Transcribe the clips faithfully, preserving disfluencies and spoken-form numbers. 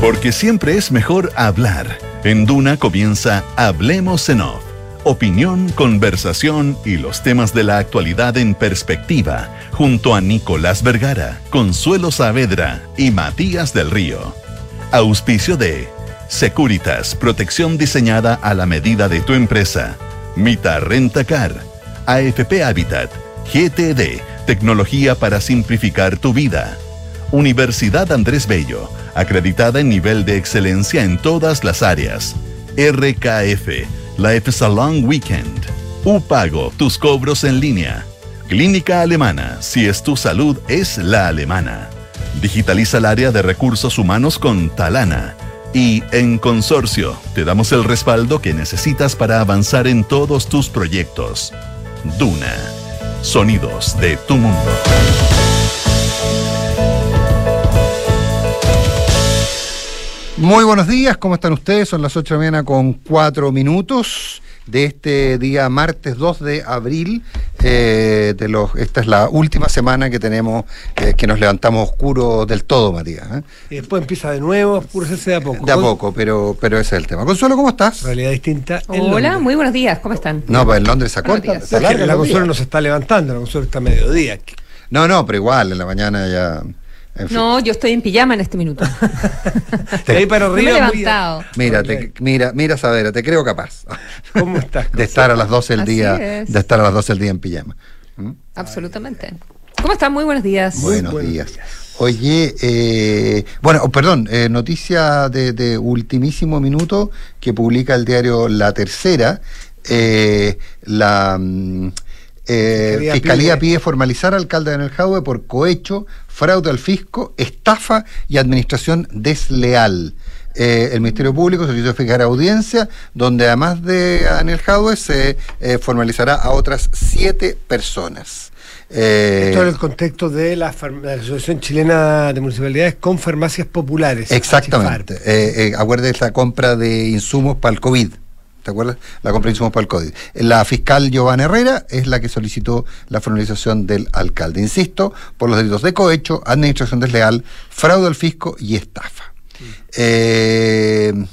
Porque siempre es mejor hablar. En Duna comienza Hablemos en Off. Opinión, conversación y los temas de la actualidad en perspectiva, junto a Nicolás Vergara, Consuelo Saavedra y Matías del Río. Auspicio de Securitas, protección diseñada a la medida de tu empresa. Mita Rentacar, A F P Habitat, G T D, tecnología para simplificar tu vida. Universidad Andrés Bello, acreditada en nivel de excelencia en todas las áreas. R K F, Life is a Long Weekend. Upago, tus cobros en línea. Clínica Alemana, si es tu salud, es la alemana. Digitaliza el área de recursos humanos con Talana. Y en Consorcio, te damos el respaldo que necesitas para avanzar en todos tus proyectos. Duna, sonidos de tu mundo. Muy buenos días, ¿cómo están ustedes? Son las ocho de la mañana con cuatro minutos de este día martes dos de abril. Eh, de los, esta es la última semana que tenemos, eh, que nos levantamos oscuros del todo, Matías, ¿eh? Y después empieza de nuevo a oscurecerse de a poco. De a poco, pero, pero ese es el tema. Consuelo, ¿cómo estás? Realidad distinta. Hola, muy buenos días, ¿cómo están? No, pues en Londres se acorta. Se larga, la Consuelo no se está levantando, la Consuelo está a mediodía. No, no, pero igual, en la mañana ya... En fin. No, yo estoy en pijama en este minuto. De ahí para arriba. No me he levantado. Mira, te, mira, mira, Saavedra, te creo capaz. ¿Cómo estás? De estar a las doce del Así día, es. de estar a las doce del día en pijama. ¿Mm? Absolutamente. ¿Cómo están? Muy buenos días. Buenos, buenos días. días. Oye, eh, bueno, oh, perdón, eh, noticia de, de ultimísimo minuto que publica el diario La Tercera. Eh, la mm, eh, Fiscalía, Fiscalía pide, pide formalizar al alcalde de Enelhadue por cohecho, fraude al fisco, estafa y administración desleal. Eh, el Ministerio Público solicitó fijar audiencia, donde además de Enelhadue se eh, formalizará a otras siete personas. Eh, Esto en el contexto de la, farm- la Asociación Chilena de Municipalidades con Farmacias Populares. Exactamente. Eh, eh, acuérdate la compra de insumos para el COVID. ¿Te acuerdas? La compra de insumos para el COVID. La fiscal Giovanna Herrera es la que solicitó la formalización del alcalde. Insisto, por los delitos de cohecho, administración desleal, fraude al fisco y estafa. Sí. Eh,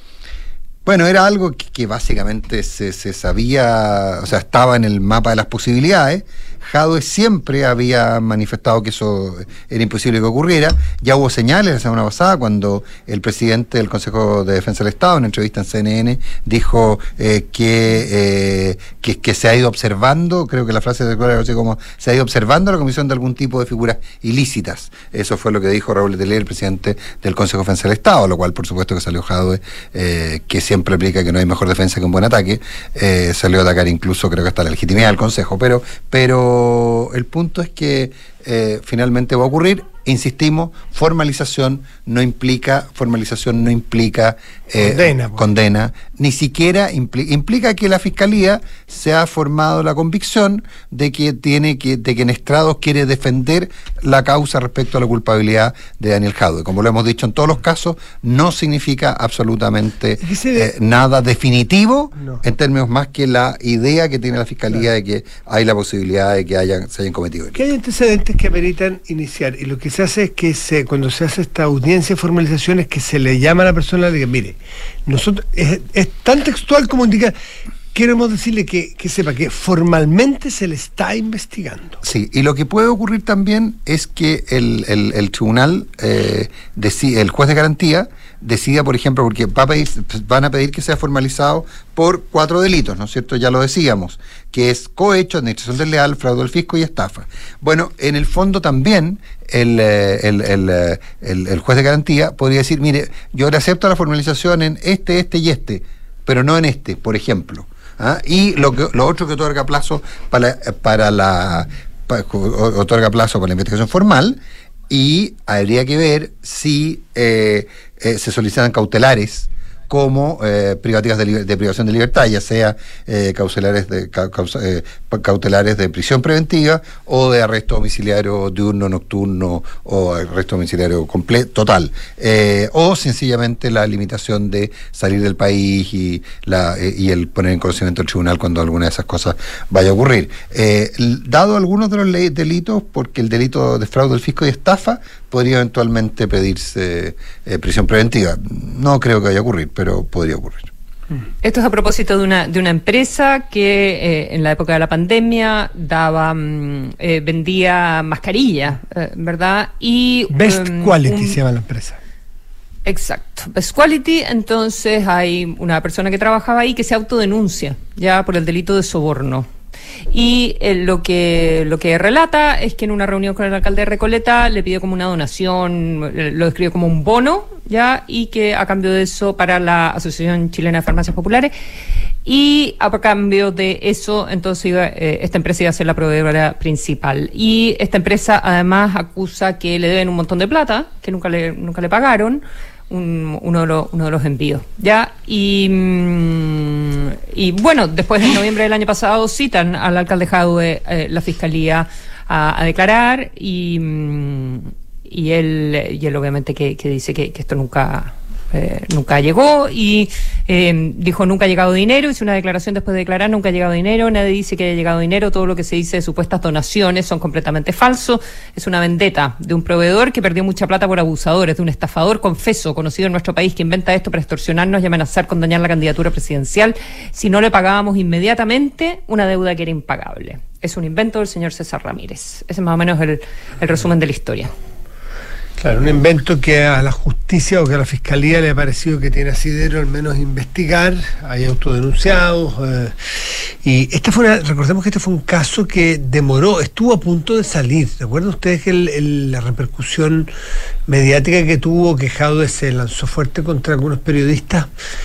bueno, era algo que, que básicamente se, se sabía, o sea, estaba en el mapa de las posibilidades. Jadwe siempre había manifestado que eso era imposible que ocurriera. Ya hubo señales la semana pasada cuando el presidente del Consejo de Defensa del Estado, en una entrevista en C N N, dijo eh, que, eh, que que se ha ido observando, creo que la frase de algo así como se ha ido observando la comisión de algún tipo de figuras ilícitas. Eso fue lo que dijo Raúl Letelier, el presidente del Consejo de Defensa del Estado, lo cual por supuesto que salió Jadwe, eh, que siempre aplica que no hay mejor defensa que un buen ataque, eh, salió a atacar incluso creo que hasta la legitimidad del Consejo, pero pero el punto es que eh, finalmente va a ocurrir. Insistimos, formalización no implica, formalización no implica eh, condena, condena, ni siquiera impli- implica que la Fiscalía se ha formado la convicción de que tiene que, de que en estrados quiere defender la causa respecto a la culpabilidad de Daniel Jadwe. Como lo hemos dicho en todos los casos, no significa absolutamente eh, nada definitivo, no. En términos más que la idea que tiene la Fiscalía, claro, de que hay la posibilidad de que hayan, se hayan cometido. Que hay antecedentes que ameritan iniciar, y lo que se hace es que se, cuando se hace esta audiencia de formalización es que se le llama a la persona y le dice, mire, nosotros es, es tan textual como indicar, queremos decirle que, que sepa que formalmente se le está investigando. Sí, y lo que puede ocurrir también es que el, el, el tribunal, eh, decide, el juez de garantía, decida, por ejemplo, porque va a pedir, van a pedir que sea formalizado por cuatro delitos, ¿no es cierto? Ya lo decíamos, que es cohecho, administración desleal, fraude al fisco y estafa. Bueno, en el fondo también el, el, el, el, el juez de garantía podría decir, mire, yo le acepto la formalización en este, este y este, pero no en este, por ejemplo. ¿Ah? Y lo que lo otro que otorga plazo para, para la para, otorga plazo para la investigación formal, y habría que ver si eh, eh, se solicitan cautelares como eh, privativas de, de privación de libertad, ya sea eh, cautelares de causa, eh, cautelares de prisión preventiva o de arresto domiciliario diurno, nocturno o arresto domiciliario completo, total, eh, o sencillamente la limitación de salir del país y la eh, y el poner en conocimiento del tribunal cuando alguna de esas cosas vaya a ocurrir. Eh, dado algunos de los delitos, porque el delito de fraude al fisco y estafa podría eventualmente pedirse eh, prisión preventiva. No creo que vaya a ocurrir, pero podría ocurrir. Esto es a propósito de una de una empresa que eh, en la época de la pandemia daba mm, eh, vendía mascarillas, eh, ¿verdad? Y Best um, Quality un, se llama la empresa. Exacto, Best Quality. Entonces hay una persona que trabajaba ahí que se autodenuncia ya por el delito de soborno. Y eh, lo que lo que relata es que en una reunión con el alcalde de Recoleta le pidió como una donación, eh, lo describió como un bono, ya, y que a cambio de eso para la Asociación Chilena de Farmacias Populares, y a cambio de eso entonces iba, eh, esta empresa iba a ser la proveedora principal. Y esta empresa además acusa que le deben un montón de plata, que nunca le nunca le pagaron. Un, uno, de los, uno de los envíos, ¿ya? Y, mm, y bueno, después en noviembre del año pasado citan al alcalde Jadue eh, la fiscalía a, a declarar y, mm, y él y él obviamente que, que dice que, que esto nunca eh, nunca llegó y eh, dijo nunca ha llegado dinero, hizo una declaración después de declarar nunca ha llegado dinero, nadie dice que haya llegado dinero, todo lo que se dice de supuestas donaciones son completamente falsos, es una vendetta de un proveedor que perdió mucha plata por abusadores, de un estafador confeso conocido en nuestro país que inventa esto para extorsionarnos y amenazar con dañar la candidatura presidencial si no le pagábamos inmediatamente una deuda que era impagable. Es un invento del señor César Ramírez. Ese es más o menos el, el resumen de la historia. Claro, un invento que a la justicia o que a la fiscalía le ha parecido que tiene asidero al menos investigar, hay autodenunciados. Eh, y este fue una, recordemos que este fue un caso que demoró, estuvo a punto de salir. ¿Recuerdan ustedes que el, el, la repercusión mediática que tuvo, que Jadue se lanzó fuerte contra algunos periodistas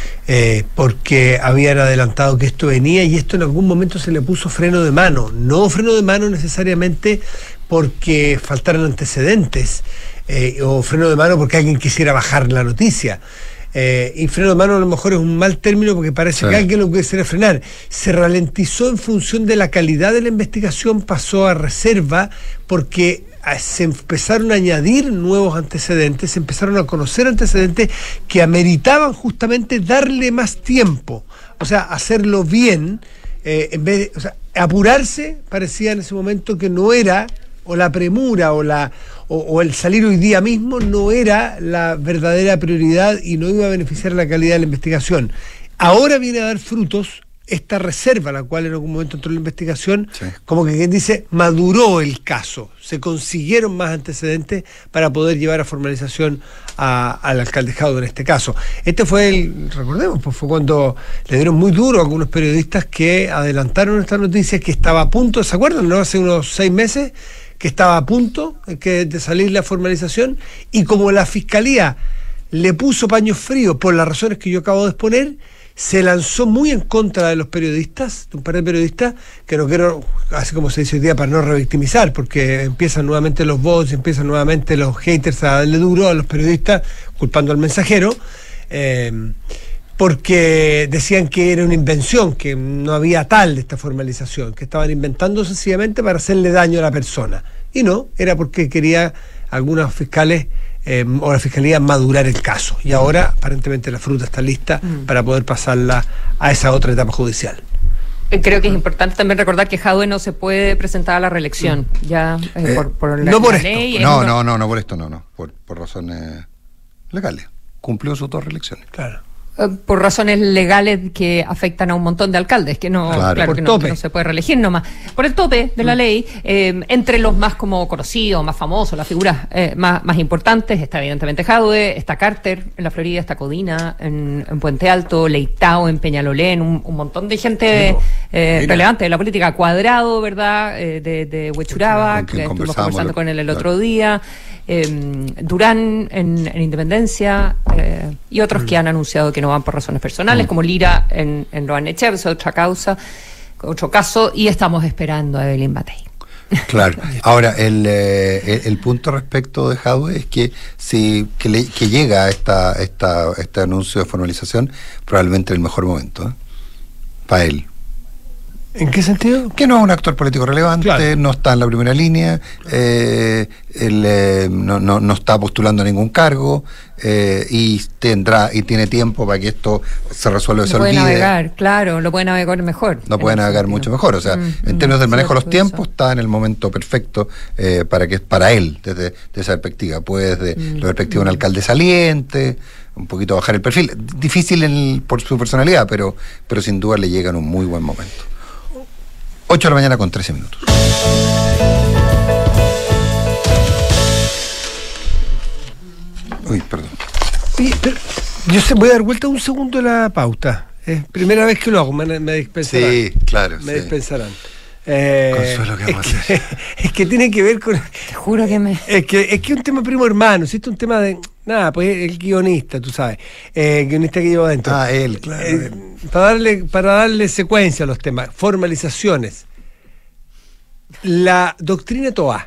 eh, porque habían adelantado que esto venía y esto en algún momento se le puso freno de mano? No freno de mano necesariamente porque faltaran antecedentes, Eh, o freno de mano porque alguien quisiera bajar la noticia. Eh, y freno de mano a lo mejor es un mal término porque parece sí. que alguien lo quisiera frenar. Se ralentizó en función de la calidad de la investigación, pasó a reserva porque se empezaron a añadir nuevos antecedentes, se empezaron a conocer antecedentes que ameritaban justamente darle más tiempo, o sea, hacerlo bien, eh, en vez de, o sea, apurarse parecía en ese momento que no era, o la premura o la o, o el salir hoy día mismo no era la verdadera prioridad y no iba a beneficiar la calidad de la investigación. Ahora viene a dar frutos esta reserva, la cual en algún momento entró en la investigación, sí. como que quien dice, maduró el caso, se consiguieron más antecedentes para poder llevar a formalización a, al alcalde Jadue en este caso. Este fue el, recordemos, pues fue cuando le dieron muy duro a algunos periodistas que adelantaron esta noticia que estaba a punto, ¿se acuerdan? ¿No? Hace unos seis meses que estaba a punto de salir la formalización, y como la fiscalía le puso paños fríos por las razones que yo acabo de exponer, se lanzó muy en contra de los periodistas, de un par de periodistas, que no quiero, así como se dice hoy día, para no revictimizar, porque empiezan nuevamente los bots, empiezan nuevamente los haters a darle duro a los periodistas, culpando al mensajero, eh, porque decían que era una invención, que no había tal de esta formalización, que estaban inventando sencillamente para hacerle daño a la persona. Y no, era porque quería algunos fiscales eh, o la fiscalía madurar el caso. Y ahora aparentemente la fruta está lista mm. para poder pasarla a esa otra etapa judicial. Creo que es importante también recordar que Jadue no se puede presentar a la reelección, mm. ya eh, eh, por, por la, no por la esto. ley. No, uno... no, no, no por esto, no, no, por, por razones legales. Cumplió sus dos reelecciones. Claro. Por razones legales que afectan a un montón de alcaldes, que no, claro, claro que, no, que no se puede reelegir nomás. Por el tope de la ley, eh, entre los más como conocidos, más famosos, las figuras eh, más, más importantes, está evidentemente Jadue, está Carter en la Florida, está Codina en, en Puente Alto, Leitao en Peñalolén, un, un montón de gente eh, relevante de la política, Cuadrado, ¿verdad?, eh, de, de Huechuraba, que estuvimos conversando con él el claro. otro día. Eh, Durán en, en Independencia eh, y otros mm. que han anunciado que no van por razones personales, mm. como Lira en, en Loanecher, es otra causa, otro caso, y estamos esperando a Evelyn Matei. Claro. Ahora, el, eh, el, el punto respecto de Jadue es que si que, le, que llega esta, esta, este anuncio de formalización, probablemente el mejor momento ¿eh? para él. ¿En qué sentido? Que no es un actor político relevante, Claro. no está en la primera línea, eh, él, eh, no, no, no está postulando a ningún cargo, eh, y tendrá y tiene tiempo para que esto se resuelva y se Lo puede olvide. navegar, claro, lo puede navegar mejor. No puede en ese navegar sentido. mucho mejor, o sea, Mm, en mm, términos del manejo de los cierto, tiempos, eso. está en el momento perfecto eh, para que para él, desde, desde esa perspectiva. Puede desde Mm, la perspectiva de un alcalde saliente, un poquito bajar el perfil. Difícil en el- por su personalidad, pero, pero sin duda le llega en un muy buen momento. ocho de la mañana con trece minutos. Uy, perdón. Oye, pero yo sé, voy a dar vuelta un segundo la pauta. Es primera vez que lo hago, me, me dispensarán. Sí, claro. Me sí. dispensarán. Eh, Consuelo, ¿qué es, vamos a que, es que tiene que ver con... Te juro que me... Es que es que un tema primo hermano, ¿sí? Un tema de... Nada, pues el guionista, tú sabes. Eh, guionista que llevo adentro. Ah, él, claro. Eh, para, darle, para darle secuencia a los temas, formalizaciones. La doctrina Toa.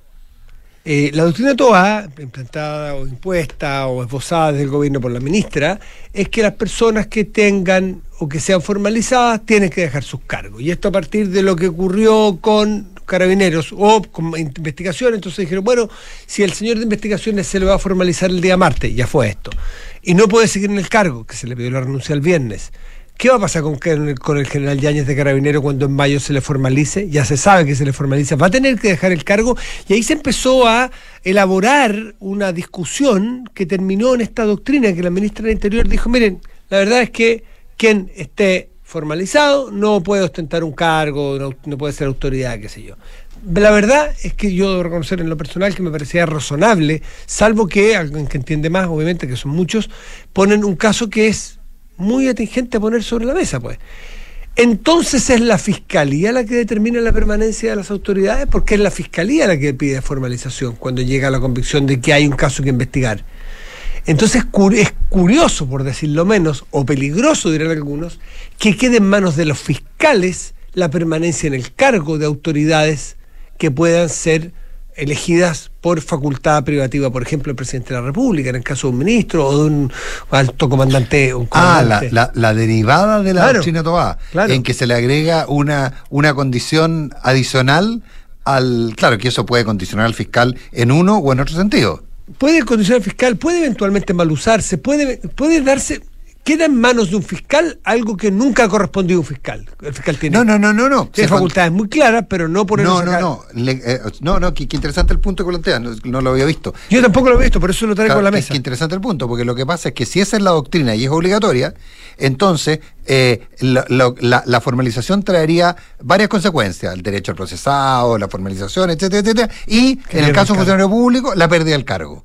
Eh, la doctrina Toa, implantada o impuesta o esbozada desde el gobierno por la ministra, es que las personas que tengan o que sean formalizadas tienen que dejar sus cargos. Y esto a partir de lo que ocurrió con Carabineros o con investigación. Entonces dijeron, bueno, si el señor de investigaciones se le va a formalizar el día martes, ya fue esto, y no puede seguir en el cargo, que se le pidió la renuncia el viernes, ¿qué va a pasar con, con el general Yáñez de Carabineros cuando en mayo se le formalice? Ya se sabe que se le formaliza, va a tener que dejar el cargo, y ahí se empezó a elaborar una discusión que terminó en esta doctrina que la ministra del Interior dijo, miren, la verdad es que quien esté formalizado no puede ostentar un cargo, no, no puede ser autoridad, qué sé yo. La verdad es que yo debo reconocer en lo personal que me parecía razonable, salvo que alguien que entiende más, obviamente, que son muchos, ponen un caso que es muy atingente a poner sobre la mesa, pues. Entonces es la Fiscalía la que determina la permanencia de las autoridades, porque es la Fiscalía la que pide formalización cuando llega a la convicción de que hay un caso que investigar. Entonces es curioso, por decirlo menos, o peligroso, dirán algunos, que quede en manos de los fiscales la permanencia en el cargo de autoridades que puedan ser elegidas por facultad privativa, por ejemplo, el presidente de la República, en el caso de un ministro o de un alto comandante. Un Ah, la, comandante. la, la derivada de la Claro, doctrina Toa, claro. en que se le agrega una, una condición adicional al... Claro, que eso puede condicionar al fiscal en uno o en otro sentido. Puede condicionar fiscal, puede eventualmente mal usarse, puede, puede darse, queda en manos de un fiscal algo que nunca ha correspondido a un fiscal. El fiscal tiene, No, no, no, no, no. tiene Se facultades muy claras, pero no por No, eso no, sacar- no. Le- eh, no, no, qué, qué interesante el punto que planteas, no, no lo había visto. Yo tampoco lo he visto, por eso lo traigo Claro, a la qué- mesa. Qué interesante el punto, porque lo que pasa es que si esa es la doctrina y es obligatoria, entonces eh, la, la- la- la formalización traería varias consecuencias: el derecho al procesado, la formalización, etcétera, etcétera, y Que en el pierde caso el de funcionario público, la pérdida del cargo.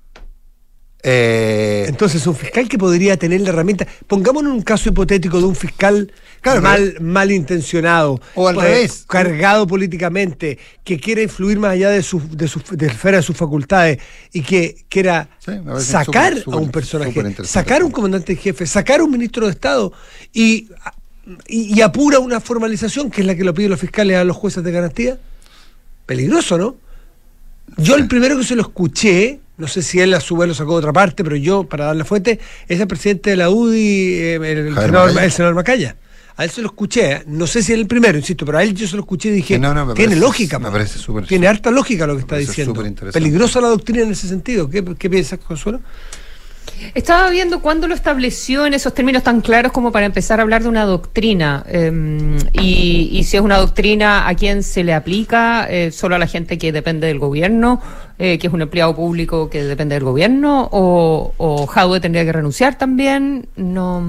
Eh, Entonces, un fiscal que podría tener la herramienta, pongámonos un caso hipotético de un fiscal Claro, mal, malintencionado, O al eh, revés. cargado políticamente, que quiere influir más allá de su, de su de la esfera de sus facultades y que quiera Sí, me parece sacar súper, súper, a un personaje, súper interesante. sacar a un comandante en jefe, sacar a un ministro de Estado y, y, y apura una formalización que es la que lo piden los fiscales a los jueces de garantía. Peligroso, ¿no? Yo Sí. el primero que se lo escuché, no sé si él a su vez lo sacó de otra parte, pero yo, para dar la fuente, es el presidente de la U D I, eh, el, el Javier senador, Macaya. el senador Macaya. A él se lo escuché, ¿eh? No sé si es el primero, insisto, pero a él yo se lo escuché y dije, Sí, no, no, me tiene parece- lógica, me po. parece súper- tiene harta lógica lo que está parece diciendo. súper interesante. Peligrosa la doctrina en ese sentido. ¿Qué, qué piensas, Consuelo? Estaba viendo cuándo lo estableció en esos términos tan claros como para empezar a hablar de una doctrina. eh, y, y si es una doctrina, ¿a quién se le aplica? Eh, ¿Solo a la gente que depende del gobierno, eh, que es un empleado público que depende del gobierno? ¿O, o Jadwe tendría que renunciar también? No,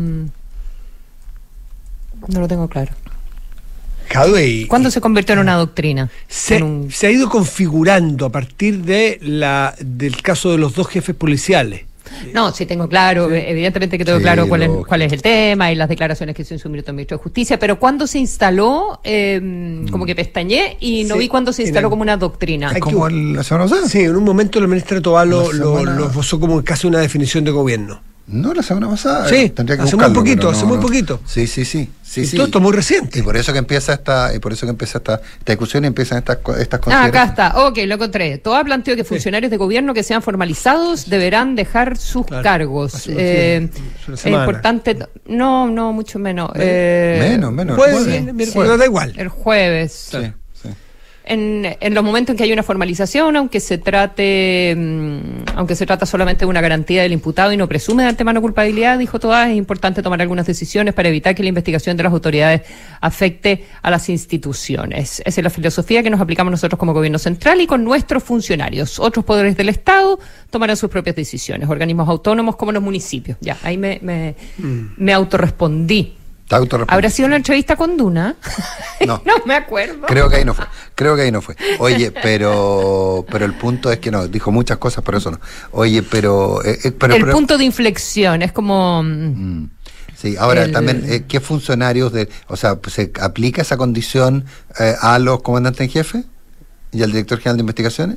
no lo tengo claro. Jadwe, ¿Cuándo se convirtió en una doctrina? se, En un- se ha ido configurando a partir de la del caso de los dos jefes policiales. No, sí tengo claro, evidentemente que tengo Sí, claro cuál es, lógico. cuál es el tema y las declaraciones que hizo en su minuto el ministro de Justicia, pero cuando se instaló, eh, como que pestañé y no Sí, vi cuándo se en instaló el- como una doctrina. Hay que- como el- la semana pasada. Sí, en un momento la ministra Tobá lo, La lo, semana- lo esbozó como casi una definición de gobierno. No, la semana pasada. Sí, tendría que hace buscarlo, muy poquito, pero no, hace muy no. poquito. Sí, sí, sí. sí, Y sí. todo esto muy reciente. Y por eso que empieza esta, y por eso que empieza esta, esta discusión y empiezan estas, co- estas Ah, acá consideraciones. está. Ok, lo encontré. Toa planteó que funcionarios de gobierno que sean formalizados deberán dejar sus Claro. cargos. Hace una- Eh, hace una es semana. importante. No, no, mucho menos. Eh, Menos, menos. Puede Bueno, ser, sí. miércoles, da igual. El jueves. Sí, sí. En, en los momentos en que hay una formalización, aunque se trate, mm, aunque se trata solamente de una garantía del imputado y no presume de antemano culpabilidad, dijo Toa, es importante tomar algunas decisiones para evitar que la investigación de las autoridades afecte a las instituciones. Esa es la filosofía que nos aplicamos nosotros como gobierno central y con nuestros funcionarios. Otros poderes del Estado tomarán sus propias decisiones, organismos autónomos como los municipios. Ya, ahí me, me, me autorrespondí. Te autorresponde. ¿Habrá sido una entrevista con Duna? No. No me acuerdo. Creo que ahí no fue. Creo que ahí no fue. Oye, pero pero el punto es que no, dijo muchas cosas, pero eso no. Oye, pero eh, eh, pero, el pero- punto de inflexión es como... mm, Mm. Sí, ahora El- también, eh, ¿qué funcionarios de, o sea, se aplica esa condición eh, a los comandantes en jefe y al director general de investigaciones?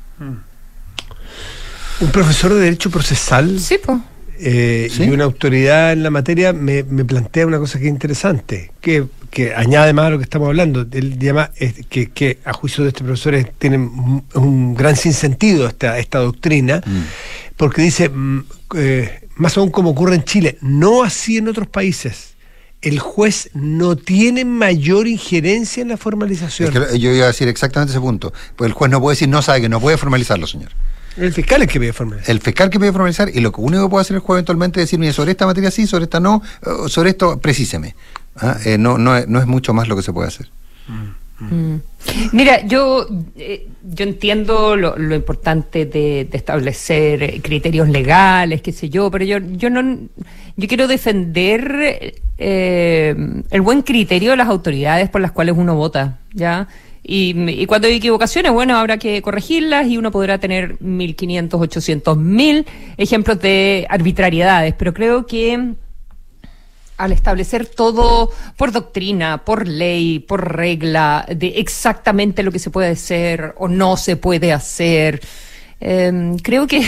Un profesor de Derecho Procesal Sí, pues. eh, ¿Sí? y una autoridad en la materia me, me plantea una cosa que es interesante, que, que añade más a lo que estamos hablando. Él llama eh, que, que a juicio de este profesor es- tiene un, un gran sinsentido esta, esta doctrina, Mm. porque dice, mm, eh, más aún como ocurre en Chile, no así en otros países. El juez no tiene mayor injerencia en la formalización. Es que lo- yo iba a decir exactamente ese punto. Pues el juez no puede decir, no sabe que no puede formalizarlo, señor. El fiscal es que pide formalizar. El fiscal que puede formalizar, y lo único que puede hacer el juez eventualmente es decir, mire, sobre esta materia sí, sobre esta no, eh, sobre esto precíseme. ¿Ah? Eh, no, no, es- no es mucho más lo que se puede hacer. Mm. Mira, yo eh, yo entiendo lo, lo importante de, de establecer eh, criterios legales, qué sé yo, pero yo yo no yo quiero defender eh, el buen criterio de las autoridades por las cuales uno vota, ¿ya? Y, y cuando hay equivocaciones, bueno, habrá que corregirlas y uno podrá tener mil quinientos, ochocientos mil ejemplos de arbitrariedades, pero creo que al establecer todo por doctrina, por ley, por regla, de exactamente lo que se puede hacer o no se puede hacer, eh, creo que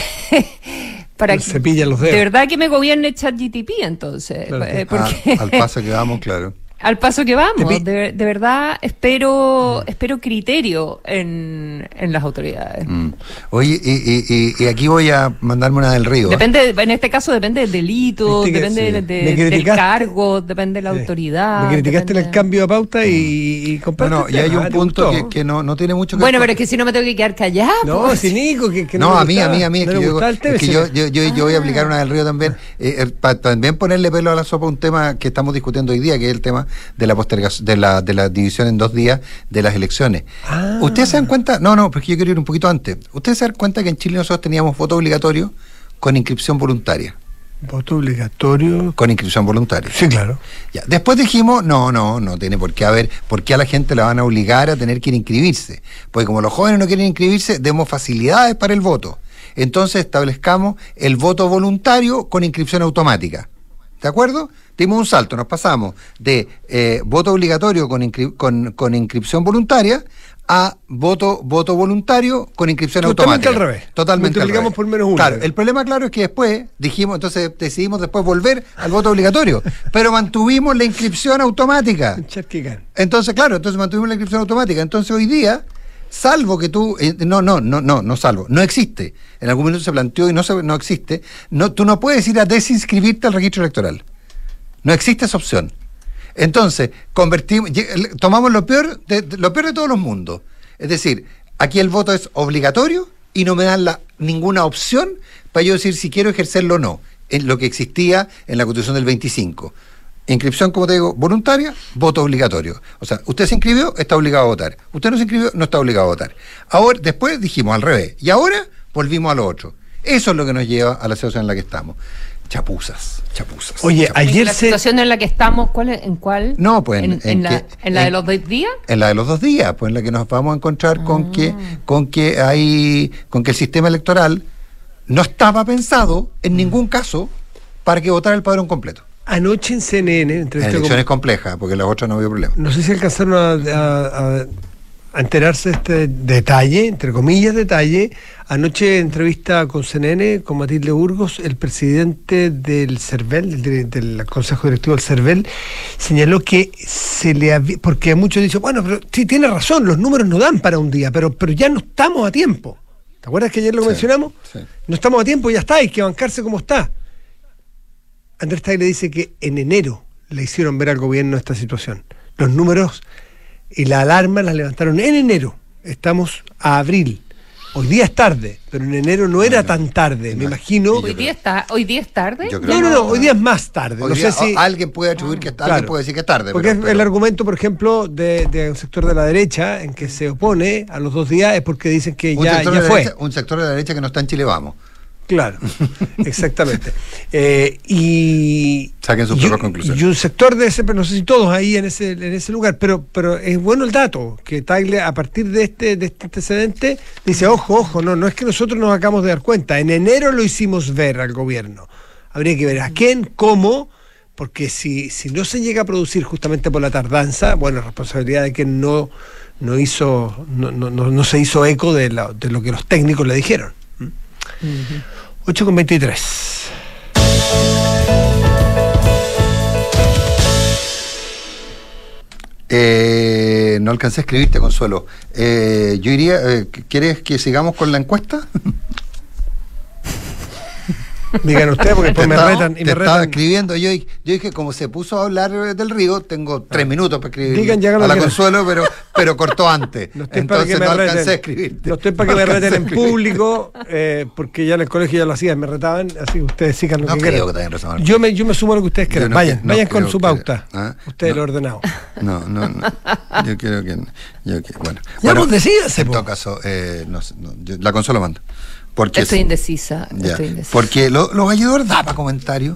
para Se pillan los dedos. de verdad que me gobierne ChatGPT entonces, Claro. eh, Ah, porque al paso que vamos, claro. al paso que Te vamos, pi- de, de verdad espero espero criterio en, en las autoridades. Mm. Oye, y, y- y- y aquí voy a mandarme una del río. ¿eh? Depende, en este caso depende del delito, Viste que- depende sí. de- Me de- del criticaste. cargo, depende de la Sí. autoridad. Me criticaste en depende- el cambio de pauta y, y No, compraste no, el y hay tema, un ¿te punto gustó? que, que no, no tiene mucho que Bueno, ver pero con- es que si no me tengo que quedar callada. No, pues. si Nico, que, que No, le a mí, a gustaba, mí, a mí, es no que, le yo, gustaba el tema, es que sí. yo, yo, yo, yo voy a aplicar una del río también, para también ponerle pelo a la sopa a un tema que estamos discutiendo hoy día, que es el tema de la postergación, de la, de la división en dos días de las elecciones. Ah. ¿Ustedes se dan cuenta? No, no, porque yo quiero ir un poquito antes. ¿Ustedes se dan cuenta que en Chile nosotros teníamos voto obligatorio con inscripción voluntaria? Voto obligatorio. Con inscripción voluntaria. Sí, claro. Ya. Después dijimos, no, no, no tiene por qué haber, por qué a la gente la van a obligar a tener que ir a inscribirse. Porque como los jóvenes no quieren inscribirse, demos facilidades para el voto. Entonces establezcamos el voto voluntario con inscripción automática. ¿De acuerdo? Dimos un salto, nos pasamos de eh, voto obligatorio con, inscri- con, con inscripción voluntaria a voto voto voluntario con inscripción Totalmente automática. al revés. Totalmente al Multiplicamos revés. por menos uno. Claro, el problema, claro, es que después dijimos, entonces decidimos después volver al voto obligatorio, pero mantuvimos la inscripción automática. Charquicán. Entonces, claro, entonces mantuvimos la inscripción automática. Entonces hoy día, salvo que tú, eh, no, no, no, no, no salvo, no existe. En algún momento se planteó y no se, no existe. No, tú no puedes ir a desinscribirte al registro electoral. No existe esa opción. Entonces, convertimos, lle- tomamos lo peor de, de- lo peor de todos los mundos. Es decir, aquí el voto es obligatorio y no me dan la, ninguna opción para yo decir si quiero ejercerlo o no. En lo que existía en la Constitución del veinticinco. Inscripción, como te digo, voluntaria, voto obligatorio. O sea, usted se inscribió, está obligado a votar. Usted no se inscribió, no está obligado a votar. Ahora, después dijimos al revés. Y ahora volvimos a lo otro. Eso es lo que nos lleva a la situación en la que estamos. Chapuzas, chapuzas. Oye, chapuzas. ayer la se. situación en la que estamos, ¿cuál es- ¿en cuál? No, pues, en, en- en en la, que- en la de en- los dos días. En la de los dos días, pues en la que nos vamos a encontrar con que, con que hay, con que el sistema electoral no estaba pensado en ningún caso para que votara el padrón completo. Anoche en C N N, En entrevisté con- elecciones complejas, porque en las otras no había problema. no sé si alcanzaron a, a- a- a enterarse de este detalle, entre comillas detalle. Anoche entrevista con C N N, con Matilde Burgos, el presidente del CERVEL, del, del Consejo Directivo del CERVEL, señaló que se le había, porque muchos dicen, bueno, pero sí, tiene razón, los números no dan para un día, pero, pero ya no estamos a tiempo. ¿Te acuerdas que ayer lo sí, mencionamos? Sí. No estamos a tiempo, ya está, hay que bancarse como está. Andrés Tagle dice que en enero le hicieron ver al gobierno esta situación. Los números y la alarma las levantaron en enero. Estamos a abril. Hoy día es tarde, pero en enero no era tan tarde, me imagino. ¿Hoy día está, hoy día es tarde? No, no, no, hoy día es más tarde. Hoy no día, sé si alguien puede atribuir que claro, alguien puede decir que es tarde. Porque pero, es pero... el argumento, por ejemplo, de, de un sector de la derecha en que se opone a los dos días es porque dicen que un ya, sector ya de fue. Derecha, un sector de la derecha que no está en Chile Vamos. Claro, exactamente. Eh, y saquen sus propias conclusiones. Y un sector de ese, pero no sé si todos ahí en ese en ese lugar, pero pero es bueno el dato que Tagle a partir de este de este antecedente dice, ojo, ojo, no no es que nosotros nos acabamos de dar cuenta, en enero lo hicimos ver al gobierno. Habría que ver a quién, cómo, porque si si no se llega a producir justamente por la tardanza, bueno, responsabilidad de quien no no hizo no no no, no se hizo eco de, la, de lo que los técnicos le dijeron. Uh-huh. ocho con veintitrés. Eh, no alcancé a escribirte, Consuelo. Eh, yo iría. Eh, ¿Quieres que sigamos con la encuesta? Digan ustedes, porque después me estaba, retan y te me estaba retan. escribiendo. Yo, yo dije, como se puso a hablar del río, tengo tres minutos para escribir Digan, ya a la que Consuelo, pero, pero cortó antes. No estoy Entonces para que me no reten. alcancé a escribirte. No estoy para que no me reten en escribirte. público, eh, porque ya en el colegio ya lo hacían, me retaban, así que ustedes sigan lo no que creo quieran. que tengan razón. Yo me, yo me sumo a lo que ustedes quieran. No, vayan, no vayan con su que, pauta. ¿ah? Ustedes no, lo ordenado. No, no, no. Yo creo que. Yo, que bueno. Ya bueno, pues decídase. En todo caso, eh, no, no, yo, la Consuelo manda. Porque estoy sí. indecisa. Ya, estoy indecisa. porque los lo valledores da para comentarios.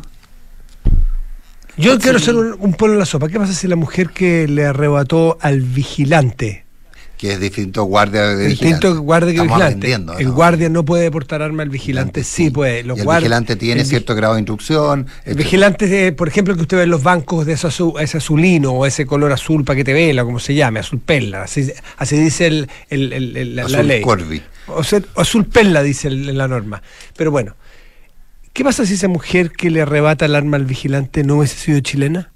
Yo sí. quiero hacer un, un polo en la sopa. ¿Qué pasa si la mujer que le arrebató al vigilante? Que es distinto guardia de distinto vigilante. guardia que Estamos vigilante. aprendiendo, El ¿no? guardia no puede portar arma, el vigilante sí, sí puede. Los y el guard... vigilante tiene el cierto grado de instrucción. El etcétera. vigilante, por ejemplo, que usted ve en los bancos de ese, azul, ese azulino o ese color azul paquete vela, como se llame, azul perla, así, así dice el, el, el, el, la, azul la ley. Corby. O sea, azul perla dice el, la norma. Pero bueno, ¿qué pasa si esa mujer que le arrebata el arma al vigilante no hubiese sido chilena?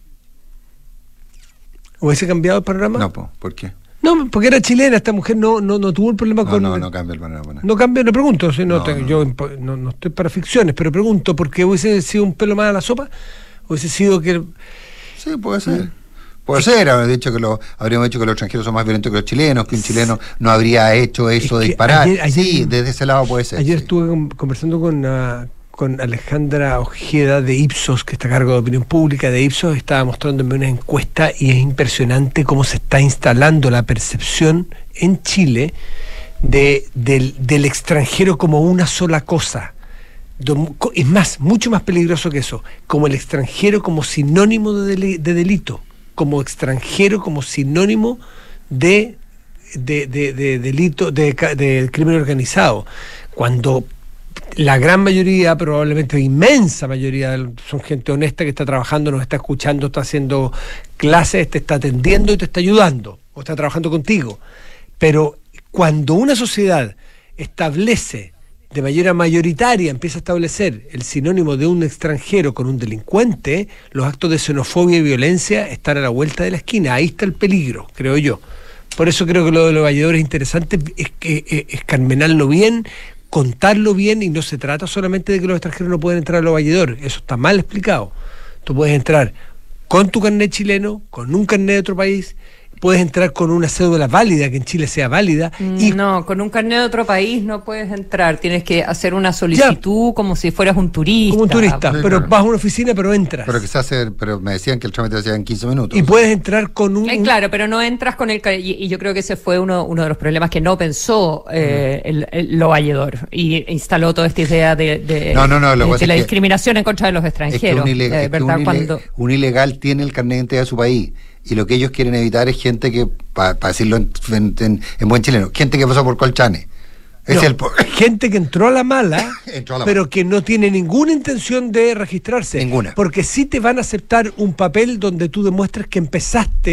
¿Hubiese cambiado el panorama? No, ¿por qué? No, porque era chilena, esta mujer no, no, no tuvo el problema no, con... No, no cambia el panorama. No cambia, no pregunto, si no, no, te, no, yo no, no estoy para ficciones, pero pregunto, ¿porque hubiese sido un pelo más a la sopa? ¿Hubiese sido que...? Sí, puede ser. Puede ser, habríamos dicho que lo, habríamos dicho que los extranjeros son más violentos que los chilenos, que un chileno no habría hecho eso de disparar. Ayer, ayer, sí, desde ese lado puede ser. Ayer sí. estuve conversando con, uh, con Alejandra Ojeda de Ipsos, que está a cargo de opinión pública de Ipsos, estaba mostrándome una encuesta y es impresionante cómo se está instalando la percepción en Chile de, del, del extranjero como una sola cosa. Es más, mucho más peligroso que eso, como el extranjero como sinónimo de, del, de delito, como extranjero como sinónimo de, de, de, de delito, de, de crimen organizado, cuando la gran mayoría, probablemente inmensa mayoría, son gente honesta que está trabajando, nos está escuchando, está haciendo clases, te está atendiendo y te está ayudando, o está trabajando contigo. Pero cuando una sociedad establece de manera mayoritaria, empieza a establecer el sinónimo de un extranjero con un delincuente, los actos de xenofobia y violencia están a la vuelta de la esquina. Ahí está el peligro, creo yo. Por eso creo que lo de los valledores es interesante, es, es, es carmenarlo bien, contarlo bien, y no se trata solamente de que los extranjeros no pueden entrar a los valledores. Eso está mal explicado. Tú puedes entrar con tu carnet chileno, con un carnet de otro país, puedes entrar con una cédula válida, que en Chile sea válida. Y no, con un carnet de otro país no puedes entrar, tienes que hacer una solicitud ya, como si fueras un turista. Como un turista, sí, pero claro. vas a una oficina, pero entras. Pero que se hace, pero me decían que el trámite se hacía en quince minutos. Y puedes entrar con un... Eh, claro, pero no entras con el... Y, y yo creo que ese fue uno, uno de los problemas que no pensó eh, el, el, lo valledor, y instaló toda esta idea de, de, no, no, no, lo de, de la es discriminación en contra de los extranjeros. Es que un, ilegal, eh, es que ¿verdad? un, Cuando... un ilegal tiene el carnet de identidad de su país. Y lo que ellos quieren evitar es gente que, para pa decirlo en, en, en buen chileno, gente que pasó por Colchane. Es no, el gente que entró a la mala, entró a la pero mala. que no tiene ninguna intención de registrarse. Ninguna. Porque sí te van a aceptar un papel donde tú demuestres que empezaste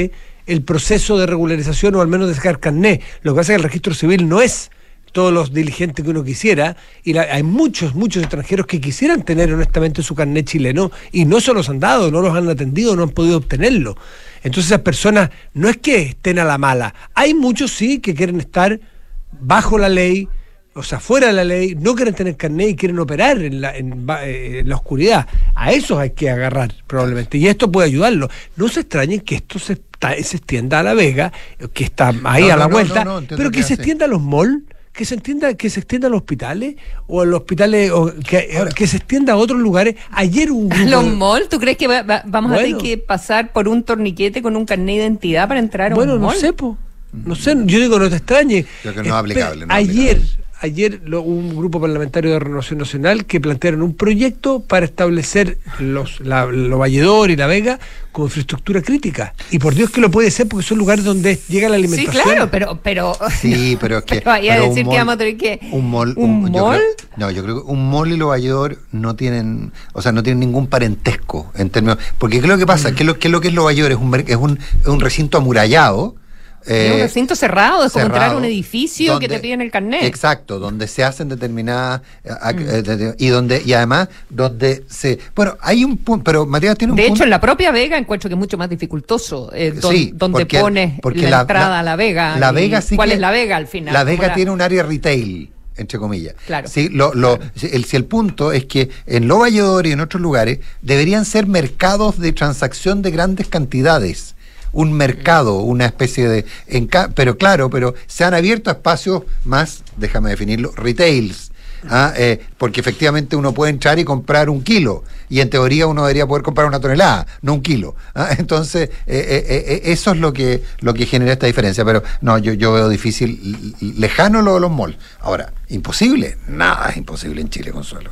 el proceso de regularización o al menos de sacar carné. Lo que pasa es que el registro civil no es todos los diligentes que uno quisiera, y la, hay muchos, muchos extranjeros que quisieran tener honestamente su carnet chileno y no se los han dado, no los han atendido, no han podido obtenerlo. Entonces esas personas no es que estén a la mala, hay muchos sí que quieren estar bajo la ley, o sea, fuera de la ley, no quieren tener carnet y quieren operar en la, en, eh, en la oscuridad. A esos hay que agarrar probablemente, y esto puede ayudarlo. No se extrañen que esto se, se extienda a La Vega, que está ahí no, a la no, vuelta, no, no, no, pero que, que se extienda a los malls, que se extienda, que se extienda a los hospitales, o a los hospitales, o que, Ahora, que se extienda a otros lugares. Ayer un grupo ¿Los de... malls? ¿Tú crees que va, va, vamos bueno, a tener que pasar por un torniquete con un carnet de identidad para entrar a bueno, un mall? mall? Bueno, no sé, po. No sé, yo digo, no te extrañe. Yo creo que no es aplicable. No ayer, aplicable. ayer lo, un grupo parlamentario de Renovación Nacional que plantearon un proyecto para establecer los la, lo Valledor y La Vega como infraestructura crítica. Y por Dios que lo puede ser, porque son lugares donde llega la alimentación. Sí, claro, pero... pero sí, pero es que... pero vaya a decir mall, que vamos a tener que... Un mall... ¿Un, un, mall? Yo creo, no, yo creo que un mall y los Valledor no tienen... O sea, no tienen ningún parentesco en términos... Porque ¿qué es lo que pasa? Mm. ¿Qué, es lo, ¿Qué es lo que es los Valledor? Es un, es un, es un recinto amurallado. Eh, es un recinto cerrado, es como cerrado, entrar a un edificio donde, que te piden el carnet. Exacto, donde se hacen determinadas mm. y donde y además donde se bueno hay un punto, pero Matías tiene un de punto. hecho en la propia Vega encuentro que es mucho más dificultoso eh, don, sí, donde porque, pones porque la, la entrada la, a La Vega. La Vega sí ¿Cuál que, es La Vega al final? La Vega la... tiene un área retail, entre comillas. Claro. Sí, lo, lo, claro. El, si el punto es que en Lo Valledor y en otros lugares deberían ser mercados de transacción de grandes cantidades. Un mercado, una especie de... Enca- pero claro, pero se han abierto espacios más, déjame definirlo, retails. ¿Ah? Eh, porque efectivamente uno puede entrar y comprar un kilo, y en teoría uno debería poder comprar una tonelada, no un kilo. ¿Ah? Entonces, eh, eh, eh, eso es lo que lo que genera esta diferencia. Pero no, yo, yo veo difícil, lejano lo de los malls. Ahora, imposible, nada es imposible en Chile, Consuelo.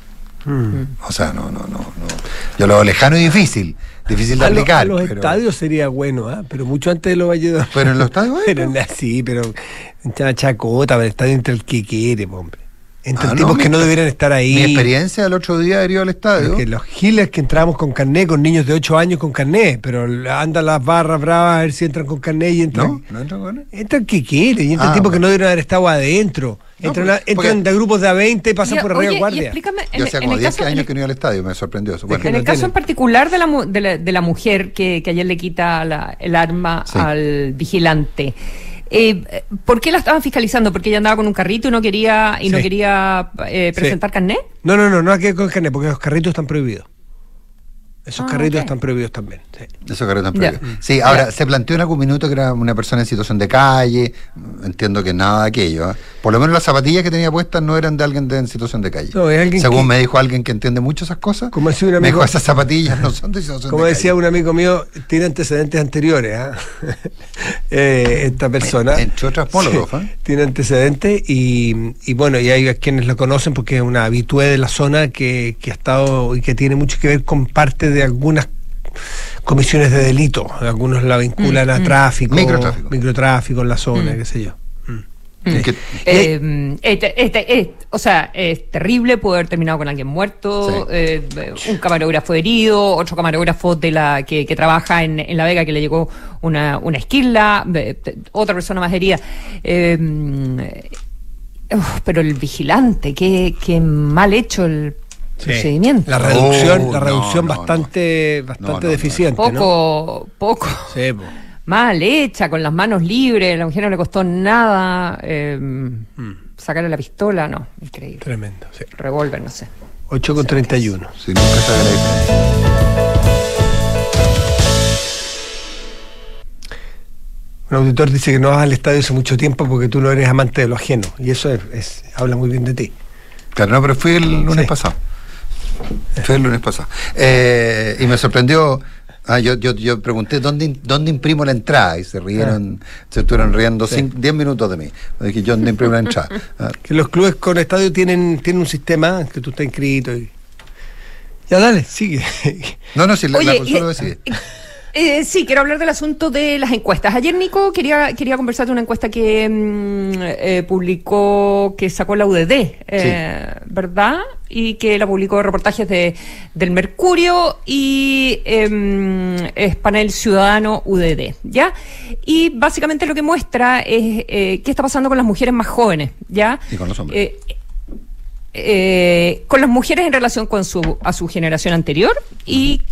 Hmm. O sea, no, no, no, no. Yo lo veo lejano y difícil. Difícil de a aplicar. Lo, a los pero... estadios sería bueno, ¿eh? Pero mucho antes de los Valledor. Pero en los estadios, pero sí, pero en Chacota, pero el estadio entre el que quiere, hombre. Entre ah, tipos no, que no deberían estar ahí. Mi experiencia del otro día de ir al estadio. Porque los giles que entramos con carnet, con niños de ocho años con carnet, pero andan las barras bravas a ver si entran con carnet y entran. No, no entran con carnet. Entran que quieren, y entran ah, tipos bueno. que no deberían haber estado adentro. Entran, No, a, entran porque... de grupos de a veinte y pasan Oye, por arriba oye, guardia. Y explícame, en, Yo hacía en como el diez caso, años en, que no iba al estadio, me sorprendió eso. Bueno. en el no caso tienen. en particular de la, de la, de la mujer que, que ayer le quita la, el arma sí. al vigilante. Eh, ¿Por qué la estaban fiscalizando? ¿Porque ella andaba con un carrito y no quería y sí. no quería eh, presentar sí. carnet? No, no, no, no hay que ir con carnet, porque los carritos están prohibidos. Esos ah, carritos okay. están prohibidos también. Sí. Esos carritos están Ya. prohibidos. Sí, ahora, Ya. se planteó en algún minuto que era una persona en situación de calle. Entiendo que nada de aquello. ¿eh? Por lo menos las zapatillas que tenía puestas no eran de alguien de, en situación de calle. No, es alguien Según que, me dijo alguien que entiende mucho esas cosas. Como decía un me amigo, dijo, esas zapatillas no son de situación como de decía calle. un amigo mío, tiene antecedentes anteriores. ¿eh? eh, esta persona. Entre otras Molotov, sí, ¿eh? tiene antecedentes y, y bueno, y hay quienes lo conocen porque es una habitué de la zona que, que ha estado y que tiene mucho que ver con parte de algunas comisiones de delito. Algunos la vinculan Mm, a mm. tráfico, Microtráfico. microtráfico en la zona, Mm. qué sé yo. Mm. Mm. Que- Eh, este, este, este, o sea, es terrible poder haber terminado con alguien muerto, Sí. eh, un camarógrafo herido, otro camarógrafo de la que, que trabaja en, en La Vega que le llegó una, una esquila, eh, otra persona más herida. Eh, uf, pero el vigilante, qué, qué mal hecho el Sí. procedimiento. La reducción, Oh, la no, reducción no, bastante, no. bastante No, no, no. deficiente, ¿no? Poco, poco. Sí, po. Mal hecha, con las manos libres, a la mujer no le costó nada eh, sacarle la pistola, no, increíble. Tremendo, sí. Revólver, no sé. ocho con treinta y uno. Sí, nunca sabe la diferencia. Un auditor dice que no vas al estadio hace mucho tiempo porque tú no eres amante de lo ajeno. Y eso es, es- habla muy bien de ti. Claro, no, pero fui el lunes Sí. pasado. Fui el lunes pasado. Eh, y me sorprendió. Ah, yo, yo, yo pregunté dónde, dónde imprimo la entrada y se rieron, se estuvieron riendo Sí. cinco, diez minutos de mí. Me dije, yo dónde imprimo la entrada. Ah, Que los clubes con estadio tienen, tienen un sistema que tú estás inscrito y... Ya dale, sigue. no, no, si la, Oye, la Consuelo y- decide. Eh, sí, quiero hablar del asunto de las encuestas. Ayer, Nico, quería quería conversar de una encuesta que mmm, eh, publicó, que sacó la U D D, eh, sí. ¿verdad? Y que la publicó reportajes de del Mercurio y eh, es Panel Ciudadano U D D, ¿ya? Y básicamente lo que muestra es eh, qué está pasando con las mujeres más jóvenes, ¿ya? Y con los hombres. Eh, Eh, con las mujeres en relación con su a su generación anterior y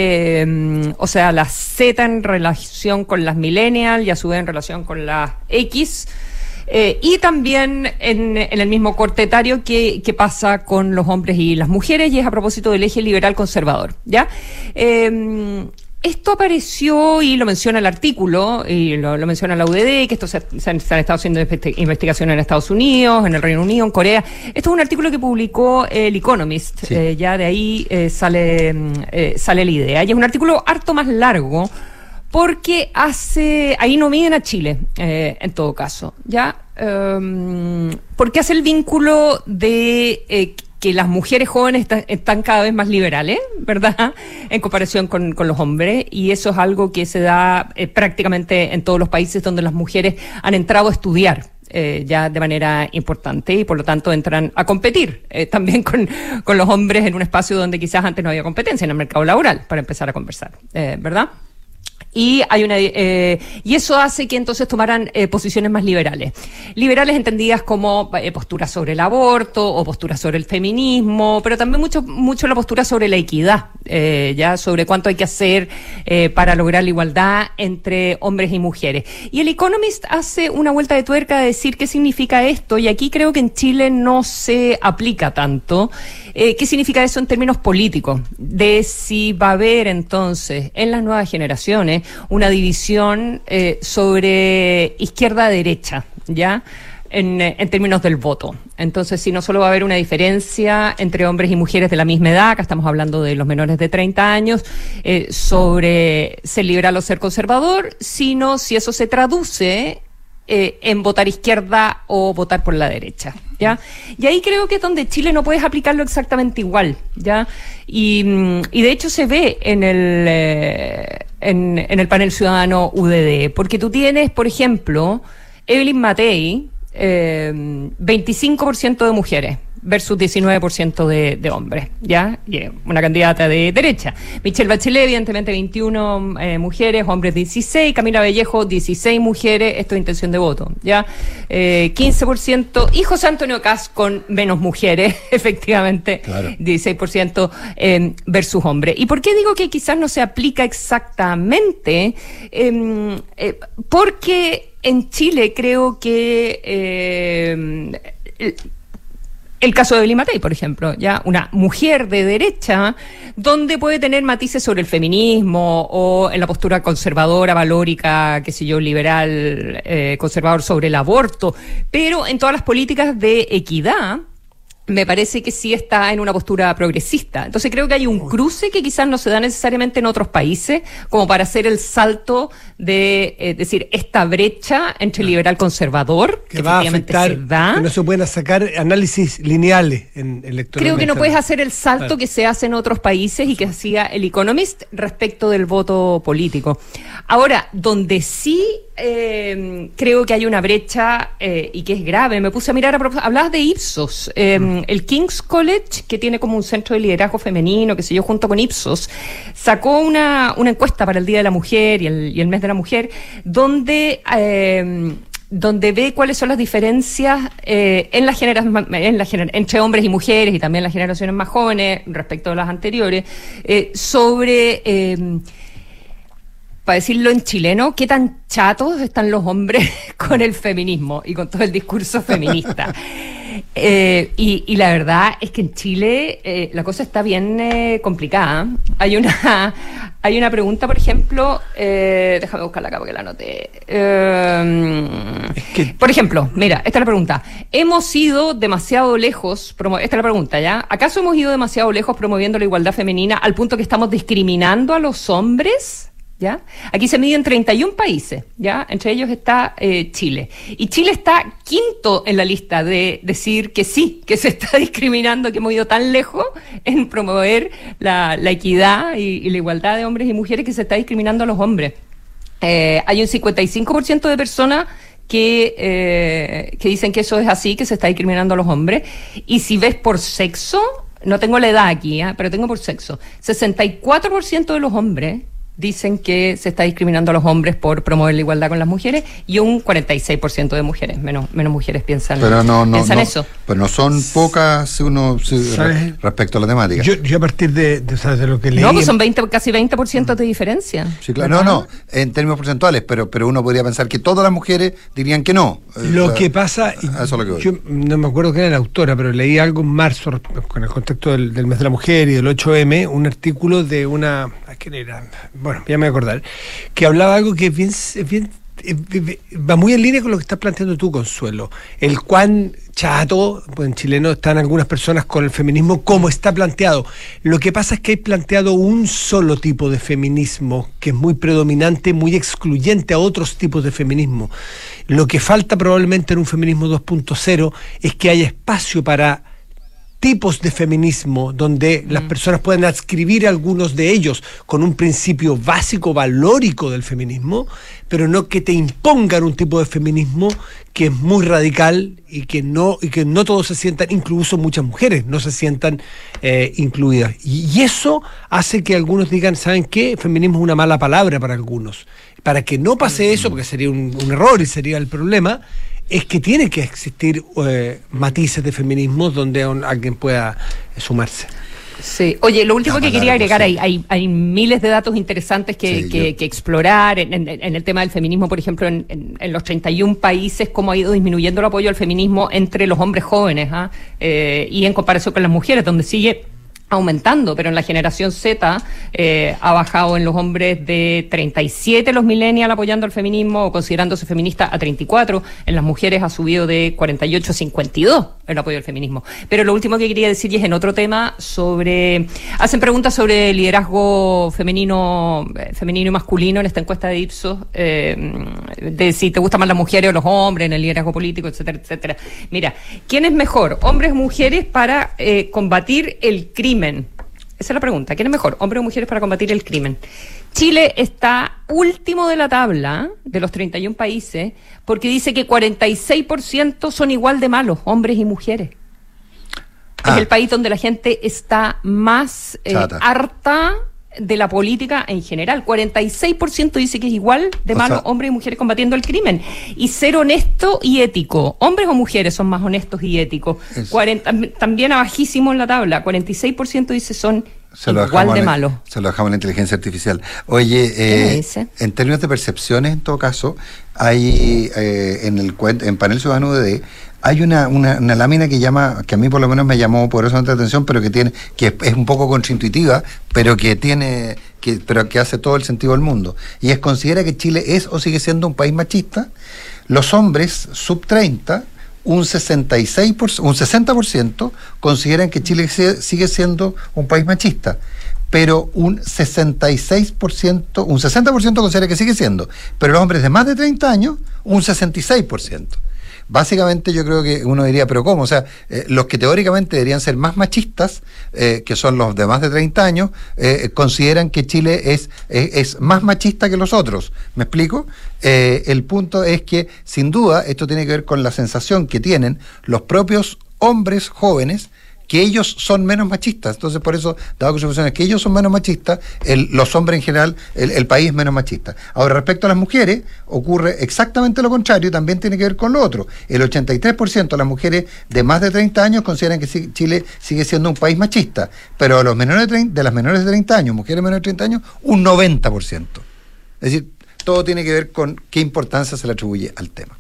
eh, o sea las Z en relación con las millennials y a su vez en relación con las X eh, y también en, en el mismo corte etario que, que pasa con los hombres y las mujeres, y es a propósito del eje liberal conservador, ¿ya? Eh, Esto apareció, y lo menciona el artículo, y lo, lo menciona la U D D, que esto se, se, han, se han estado haciendo investigaciones en Estados Unidos, en el Reino Unido, en Corea. Esto es un artículo que publicó el Economist, sí. eh, ya de ahí eh, sale, eh, sale la idea. Y es un artículo harto más largo, porque hace, ahí no miden a Chile, eh, en todo caso, ¿ya? Um, porque hace el vínculo de... Eh, que las mujeres jóvenes está, están cada vez más liberales, ¿verdad?, en comparación con, con los hombres, y eso es algo que se da eh, prácticamente en todos los países donde las mujeres han entrado a estudiar eh, ya de manera importante, y por lo tanto entran a competir eh, también con, con los hombres en un espacio donde quizás antes no había competencia, en el mercado laboral, para empezar a conversar, eh, ¿verdad? Y hay una eh, y eso hace que entonces tomaran eh, posiciones más liberales. Liberales entendidas como eh, posturas sobre el aborto o posturas sobre el feminismo, pero también mucho mucho la postura sobre la equidad, eh, ya sobre cuánto hay que hacer eh, para lograr la igualdad entre hombres y mujeres. Y el Economist hace una vuelta de tuerca de decir qué significa esto, y aquí creo que en Chile no se aplica tanto. Eh, ¿Qué significa eso en términos políticos? De si va a haber entonces en las nuevas generaciones una división eh, sobre izquierda-derecha, ¿ya? En, en términos del voto. Entonces, si no solo va a haber una diferencia entre hombres y mujeres de la misma edad, acá estamos hablando de los menores de treinta años, eh, sobre ser liberal o ser conservador, sino si eso se traduce Eh, en votar izquierda o votar por la derecha, ¿ya? Y ahí creo que es donde Chile no puedes aplicarlo exactamente igual, ¿ya? Y, y de hecho se ve en el eh, en, en el panel ciudadano U D D, porque tú tienes, por ejemplo, Evelyn Matei, eh, veinticinco por ciento de mujeres versus diecinueve por ciento de, de hombres, ¿ya? Y una candidata de derecha. Michelle Bachelet, evidentemente veintiuno eh, mujeres, hombres dieciséis, Camila Vallejo, dieciséis mujeres, esto es intención de voto, ¿ya? Eh, quince por ciento, y José Antonio Kast con menos mujeres, efectivamente, claro. dieciséis por ciento eh, versus hombres. ¿Y por qué digo que quizás no se aplica exactamente? Eh, eh, porque en Chile creo que... Eh, el, El caso de Evelyn Matei, por ejemplo, ya una mujer de derecha, donde puede tener matices sobre el feminismo o en la postura conservadora, valórica, qué sé yo, liberal, eh, conservador sobre el aborto, pero en todas las políticas de equidad, me parece que sí está en una postura progresista. Entonces creo que hay un cruce que quizás no se da necesariamente en otros países, como para hacer el salto de eh, decir esta brecha entre liberal conservador, que, que va a afectar, se da. Que no se pueden sacar análisis lineales en electoralmente. Creo que no puedes hacer el salto claro. que se hace en otros países y que hacía el Economist respecto del voto político. Ahora, donde sí eh, creo que hay una brecha eh, y que es grave, me puse a mirar, a hablabas de Ipsos, eh, mm. el King's College, que tiene como un centro de liderazgo femenino, qué sé yo, junto con Ipsos, sacó una, una encuesta para el Día de la Mujer y el, y el Mes de la Mujer, donde... Eh, donde ve cuáles son las diferencias eh, en la generación, en la gener- entre hombres y mujeres y también las generaciones más jóvenes respecto a las anteriores, eh, sobre, eh, para decirlo en chileno, qué tan chatos están los hombres con el feminismo y con todo el discurso feminista. Eh, y, y la verdad es que en Chile eh, la cosa está bien eh, complicada. Hay una hay una pregunta, por ejemplo, eh, déjame buscarla acá porque la anoté. Eh, es que... Por ejemplo, mira, esta es la pregunta. ¿Hemos ido demasiado lejos? Promo- esta es la pregunta, ¿ya? ¿Acaso hemos ido demasiado lejos promoviendo la igualdad femenina al punto que estamos discriminando a los hombres? ¿ya? Aquí se miden treinta y un países, ¿ya? Entre ellos está eh, Chile. Y Chile está quinto en la lista de decir que sí, que se está discriminando, que hemos ido tan lejos en promover la, la equidad y, y la igualdad de hombres y mujeres, que se está discriminando a los hombres. Eh, hay un cincuenta y cinco por ciento de personas que, eh, que dicen que eso es así, que se está discriminando a los hombres. Y si ves por sexo, no tengo la edad aquí, ¿eh? Pero tengo por sexo, sesenta y cuatro por ciento de los hombres dicen que se está discriminando a los hombres por promover la igualdad con las mujeres, y un cuarenta y seis por ciento de mujeres, menos menos mujeres piensan, pero no, no, piensan no, eso. Pero no son pocas uno si, re, respecto a la temática. Yo, yo a partir de, de, o sea, de lo que leí... No, pues son veinte, casi veinte por ciento de diferencia. Sí, claro. No, no, en términos porcentuales, pero, pero uno podría pensar que todas las mujeres dirían que no. Lo o sea, que pasa, eso es lo que voy. Yo no me acuerdo quién era la autora, pero leí algo en marzo, con el contexto del, del mes de la mujer y del ocho eme, un artículo de una... ¿A quién era? Bueno, ya me voy a acordar. Que hablaba algo que es bien, es bien, va muy en línea con lo que estás planteando tú, Consuelo. El cuán chato, pues en chileno están algunas personas con el feminismo como está planteado. Lo que pasa es que hay planteado un solo tipo de feminismo que es muy predominante, muy excluyente a otros tipos de feminismo. Lo que falta probablemente en un feminismo dos punto cero es que haya espacio para tipos de feminismo donde mm. las personas puedan adscribir algunos de ellos con un principio básico, valórico del feminismo, pero no que te impongan un tipo de feminismo que es muy radical y que no y que no todos se sientan, incluso muchas mujeres no se sientan eh, incluidas. Y, y eso hace que algunos digan, ¿saben qué? Feminismo es una mala palabra para algunos. Para que no pase eso, porque sería un, un error y sería el problema, es que tiene que existir eh, matices de feminismo donde un, alguien pueda eh, sumarse. Sí. Oye, lo último no, que quería agregar, hay, hay, hay miles de datos interesantes que, sí, que, yo... que explorar en, en, en el tema del feminismo, por ejemplo, en, en, en los treinta y un países, cómo ha ido disminuyendo el apoyo al feminismo entre los hombres jóvenes, ¿eh? Eh, y en comparación con las mujeres, donde sigue aumentando, pero en la generación Z eh, ha bajado en los hombres de treinta y siete los millennials apoyando al feminismo o considerándose feminista a treinta y cuatro, en las mujeres ha subido de cuarenta y ocho a cincuenta y dos el apoyo al feminismo. Pero lo último que quería decir, y es en otro tema, sobre hacen preguntas sobre liderazgo femenino femenino y masculino en esta encuesta de Ipsos, eh, de si te gustan más las mujeres o los hombres en el liderazgo político, etcétera, etcétera. Mira, ¿quién es mejor, hombres o mujeres, para eh, combatir el crimen? Esa es la pregunta. ¿Quién es mejor, hombres o mujeres, para combatir el crimen? Chile está último de la tabla de los treinta y un países porque dice que cuarenta y seis por ciento son igual de malos, hombres y mujeres. Ah. Es el país donde la gente está más eh, harta de la política en general. cuarenta y seis por ciento dice que es igual de o malo sea, hombres y mujeres combatiendo el crimen. Y ser honesto y ético. ¿Hombres o mujeres son más honestos y éticos? cuarenta, también abajísimo en la tabla. cuarenta y seis por ciento dice son se lo igual de la, malos. Se lo dejamos a la inteligencia artificial. Oye, eh, en términos de percepciones, en todo caso, hay eh, en el en Panel Ciudadano U D D hay una, una, una lámina que llama, que a mí por lo menos me llamó poderosamente la atención, pero que tiene, que es, es un poco contraintuitiva, pero que tiene, que, pero que hace todo el sentido del mundo. Y es: considera que Chile es o sigue siendo un país machista. Los hombres sub treinta, un sesenta y seis por ciento, un sesenta por ciento consideran que Chile sigue siendo un país machista, pero un sesenta y seis por ciento, un sesenta por ciento considera que sigue siendo, pero los hombres de más de treinta años, un sesenta y seis por ciento. Básicamente yo creo que uno diría, pero ¿cómo? O sea, eh, los que teóricamente deberían ser más machistas, eh, que son los de más de treinta años, eh, consideran que Chile es, es, es más machista que los otros. ¿Me explico? Eh, el punto es que, sin duda, esto tiene que ver con la sensación que tienen los propios hombres jóvenes, que ellos son menos machistas. Entonces, por eso, dado que su función es que ellos son menos machistas, el, los hombres en general, el, el país es menos machista. Ahora, respecto a las mujeres, ocurre exactamente lo contrario, también tiene que ver con lo otro. El ochenta y tres por ciento de las mujeres de más de treinta años consideran que sí, Chile sigue siendo un país machista, pero a los menores de, treinta, de las menores de treinta años, mujeres menores de treinta años, un noventa por ciento. Es decir, todo tiene que ver con qué importancia se le atribuye al tema.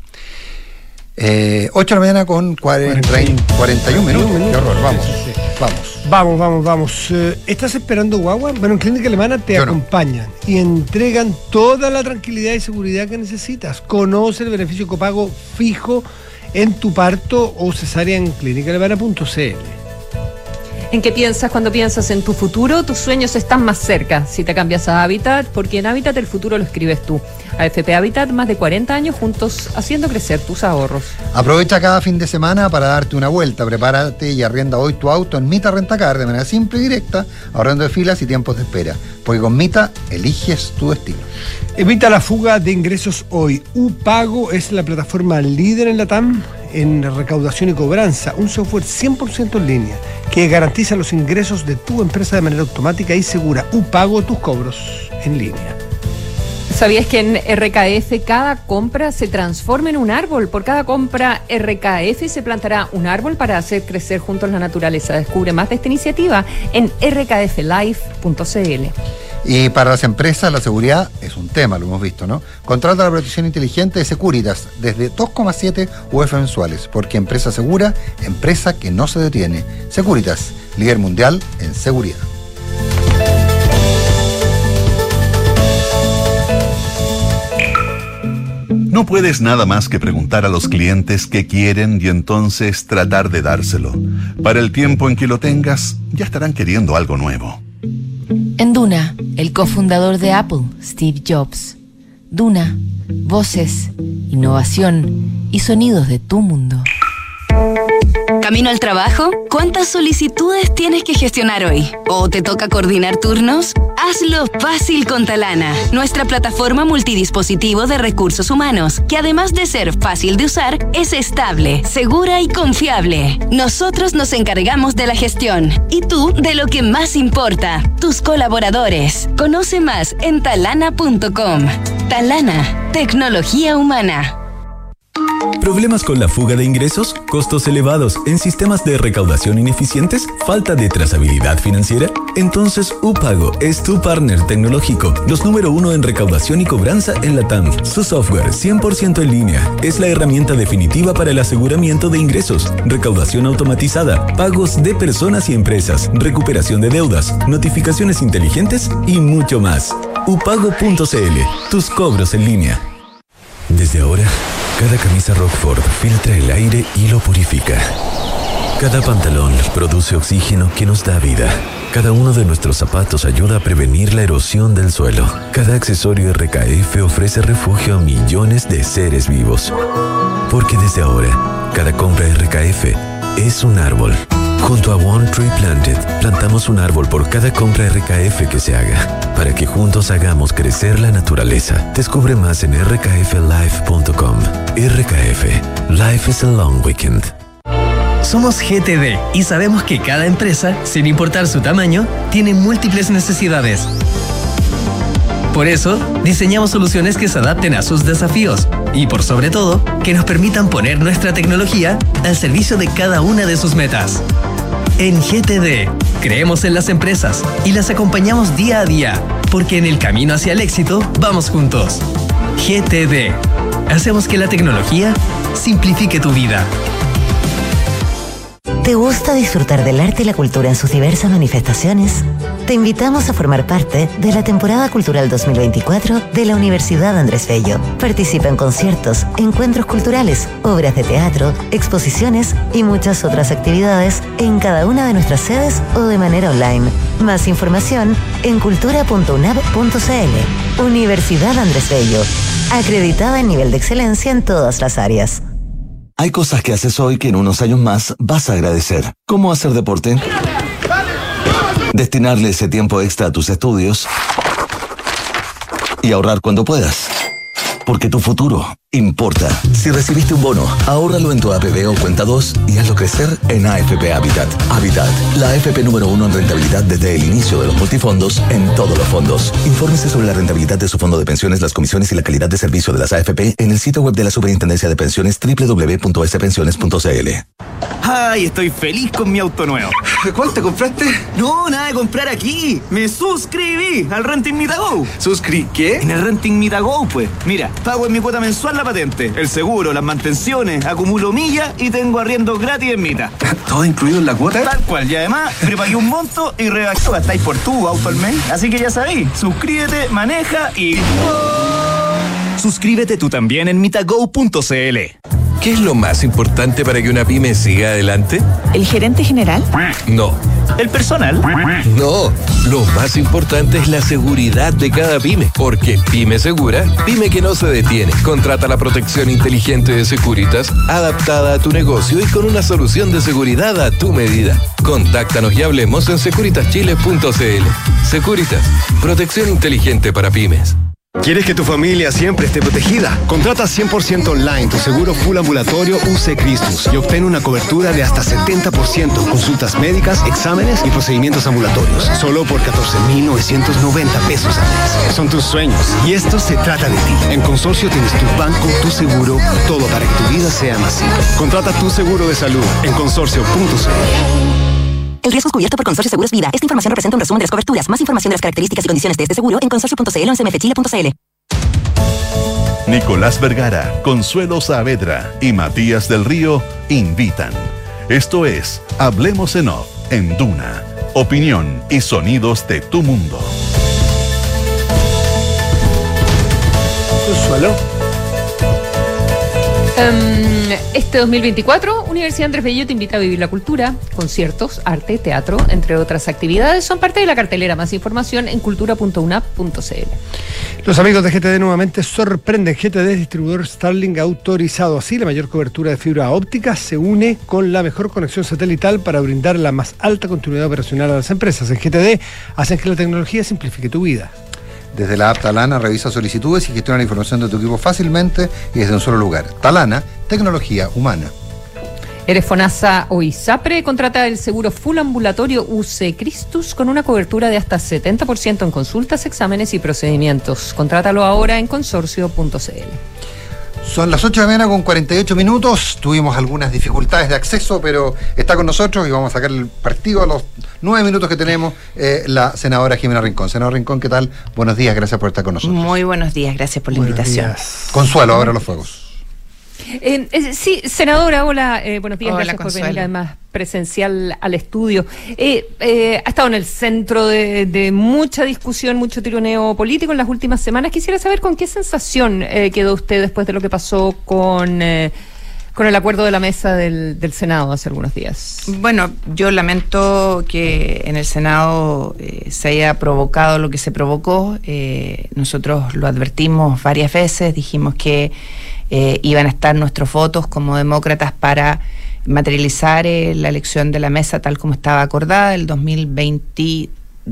Eh, ocho de la mañana con cuarenta, cuarenta y uno minutos. Qué horror, vamos, sí, sí. vamos. Vamos, vamos, vamos. Eh, ¿Estás esperando guagua? Bueno, en Clínica Alemana te Yo acompañan no. y entregan toda la tranquilidad y seguridad que necesitas. Conoce el beneficio copago fijo en tu parto o cesárea en clínica alemana punto c l. ¿En qué piensas cuando piensas en tu futuro? Tus sueños están más cerca si te cambias a Habitat, porque en Habitat el futuro lo escribes tú. A F P Habitat, más de cuarenta años juntos haciendo crecer tus ahorros. Aprovecha cada fin de semana para darte una vuelta. Prepárate y arrienda hoy tu auto en Mita Rentacar de manera simple y directa, ahorrando de filas y tiempos de espera. Porque con Mita eliges tu destino. Evita la fuga de ingresos hoy. UPago es la plataforma líder en la T A M en recaudación y cobranza, un software cien por ciento en línea que garantiza los ingresos de tu empresa de manera automática y segura. UPago, tus cobros en línea. ¿Sabías que en R K F cada compra se transforma en un árbol? Por cada compra R K F se plantará un árbol para hacer crecer juntos la naturaleza. Descubre más de esta iniciativa en r k f life punto c l. Y para las empresas la seguridad es un tema, lo hemos visto, ¿no? Contrata la protección inteligente de Securitas desde dos coma siete U F mensuales, porque empresa segura, empresa que no se detiene. Securitas, líder mundial en seguridad. No puedes nada más que preguntar a los clientes qué quieren y entonces tratar de dárselo. Para el tiempo en que lo tengas, ya estarán queriendo algo nuevo. En Duna, el cofundador de Apple, Steve Jobs. Duna, voces, innovación y sonidos de tu mundo. ¿Camino al trabajo? ¿Cuántas solicitudes tienes que gestionar hoy? ¿O te toca coordinar turnos? Hazlo fácil con Talana, nuestra plataforma multidispositivo de recursos humanos, que además de ser fácil de usar, es estable, segura y confiable. Nosotros nos encargamos de la gestión y tú de lo que más importa, tus colaboradores. Conoce más en talana punto com. Talana, tecnología humana. ¿Problemas con la fuga de ingresos? ¿Costos elevados en sistemas de recaudación ineficientes? ¿Falta de trazabilidad financiera? Entonces UPago es tu partner tecnológico, los número uno en recaudación y cobranza en la T A M. Su software cien por ciento en línea es la herramienta definitiva para el aseguramiento de ingresos, recaudación automatizada, pagos de personas y empresas, recuperación de deudas, notificaciones inteligentes y mucho más. upago punto c l, tus cobros en línea. Desde ahora, cada camisa Rockford filtra el aire y lo purifica. Cada pantalón produce oxígeno que nos da vida. Cada uno de nuestros zapatos ayuda a prevenir la erosión del suelo. Cada accesorio R K F ofrece refugio a millones de seres vivos. Porque desde ahora, cada compra R K F es un árbol. Junto a One Tree Planted, plantamos un árbol por cada compra R K F que se haga, para que juntos hagamos crecer la naturaleza. Descubre más en r k f life punto com. R K F, Life is a Long Weekend. Somos G T D y sabemos que cada empresa, sin importar su tamaño, tiene múltiples necesidades. Por eso, diseñamos soluciones que se adapten a sus desafíos y, por sobre todo, que nos permitan poner nuestra tecnología al servicio de cada una de sus metas. En G T D, creemos en las empresas y las acompañamos día a día, porque en el camino hacia el éxito vamos juntos. G T D. Hacemos que la tecnología simplifique tu vida. ¿Te gusta disfrutar del arte y la cultura en sus diversas manifestaciones? Te invitamos a formar parte de la temporada cultural dos mil veinticuatro de la Universidad Andrés Bello. Participa en conciertos, encuentros culturales, obras de teatro, exposiciones y muchas otras actividades en cada una de nuestras sedes o de manera online. Más información en cultura punto u n a b punto c l. Universidad Andrés Bello, acreditada en nivel de excelencia en todas las áreas. Hay cosas que haces hoy que en unos años más vas a agradecer. ¿Cómo hacer deporte? Destinarle ese tiempo extra a tus estudios y ahorrar cuando puedas. Porque tu futuro importa. Si recibiste un bono, ahórralo en tu A P B o cuenta dos y hazlo crecer en A F P Habitat. Habitat, la A F P número uno en rentabilidad desde el inicio de los multifondos en todos los fondos. Infórmese sobre la rentabilidad de su fondo de pensiones, las comisiones y la calidad de servicio de las A F P en el sitio web de la Superintendencia de Pensiones doble u doble u doble u punto s pensiones punto c l. ¡Ay, estoy feliz con mi auto nuevo! ¿Cuál te compraste? No, nada de comprar aquí. Me suscribí al Renting Mitago. ¿Suscri qué? En el Renting Mitago, pues. Mira, pago en mi cuota mensual la patente, el seguro, las mantenciones, acumulo millas y tengo arriendo gratis en Mita. ¿Todo incluido en la cuota? Tal cual. Y además, prepagué un monto y rebajo. Gastáis por tu auto al mes. Así que ya sabéis, suscríbete, maneja y... Suscríbete tú también en mitago punto c l. ¿Qué es lo más importante para que una pyme siga adelante? ¿El gerente general? No, el personal. No, lo más importante es la seguridad de cada pyme, porque pyme segura, pyme que no se detiene. Contrata la protección inteligente de Securitas, adaptada a tu negocio y con una solución de seguridad a tu medida. Contáctanos y hablemos en securitas chile punto c l. Securitas, protección inteligente para pymes. ¿Quieres que tu familia siempre esté protegida? Contrata cien por ciento online tu seguro full ambulatorio U C Christus y obtén una cobertura de hasta setenta por ciento en consultas médicas, exámenes y procedimientos ambulatorios. Solo por catorce mil novecientos noventa pesos al mes. Son tus sueños y esto se trata de ti. En Consorcio tienes tu banco, tu seguro y todo para que tu vida sea más simple. Contrata tu seguro de salud en consorcio punto c l. El riesgo es cubierto por Consorcio Seguros Vida. Esta información representa un resumen de las coberturas. Más información de las características y condiciones de este seguro en consorcio punto c l o en c m f chile punto c l. Nicolás Vergara, Consuelo Saavedra y Matías del Río invitan. Esto es Hablemos en Off en Duna. Opinión y sonidos de tu mundo. Consuelo. Um, este dos mil veinticuatro, Universidad Andrés Bello te invita a vivir la cultura, conciertos, arte, teatro, entre otras actividades. Son parte de la cartelera. Más información en cultura punto u n a p punto c l. Los amigos de G T D nuevamente sorprenden. G T D es distribuidor Starlink autorizado. Así, la mayor cobertura de fibra óptica se une con la mejor conexión satelital para brindar la más alta continuidad operacional a las empresas. En G T D hacen que la tecnología simplifique tu vida. Desde la app Talana revisa solicitudes y gestiona la información de tu equipo fácilmente y desde un solo lugar. Talana, tecnología humana. ¿Eres FONASA o ISAPRE? Contrata el seguro full ambulatorio U C Christus con una cobertura de hasta setenta por ciento en consultas, exámenes y procedimientos. Contrátalo ahora en consorcio punto c l. Son las ocho de la mañana con cuarenta y ocho minutos. Tuvimos algunas dificultades de acceso, pero está con nosotros y vamos a sacar el partido a los nueve minutos que tenemos eh, la senadora Jimena Rincón. Senadora Rincón, ¿qué tal? Buenos días, gracias por estar con nosotros. Muy buenos días, gracias por la buenos invitación. Días. Consuelo, ahora los fuegos. Eh, eh, sí, senadora, hola, eh, buenos días, hola, gracias Consuelo. por venir además presencial al estudio. Eh, eh, ha estado en el centro de, de mucha discusión, mucho tironeo político en las últimas semanas. Quisiera saber con qué sensación eh, quedó usted después de lo que pasó con, eh, con el acuerdo de la mesa del, del Senado hace algunos días. Bueno, yo lamento que en el Senado eh, se haya provocado lo que se provocó. Eh, nosotros lo advertimos varias veces, dijimos que Eh, iban a estar nuestros votos como demócratas para materializar eh, la elección de la mesa tal como estaba acordada el dos mil veintidós,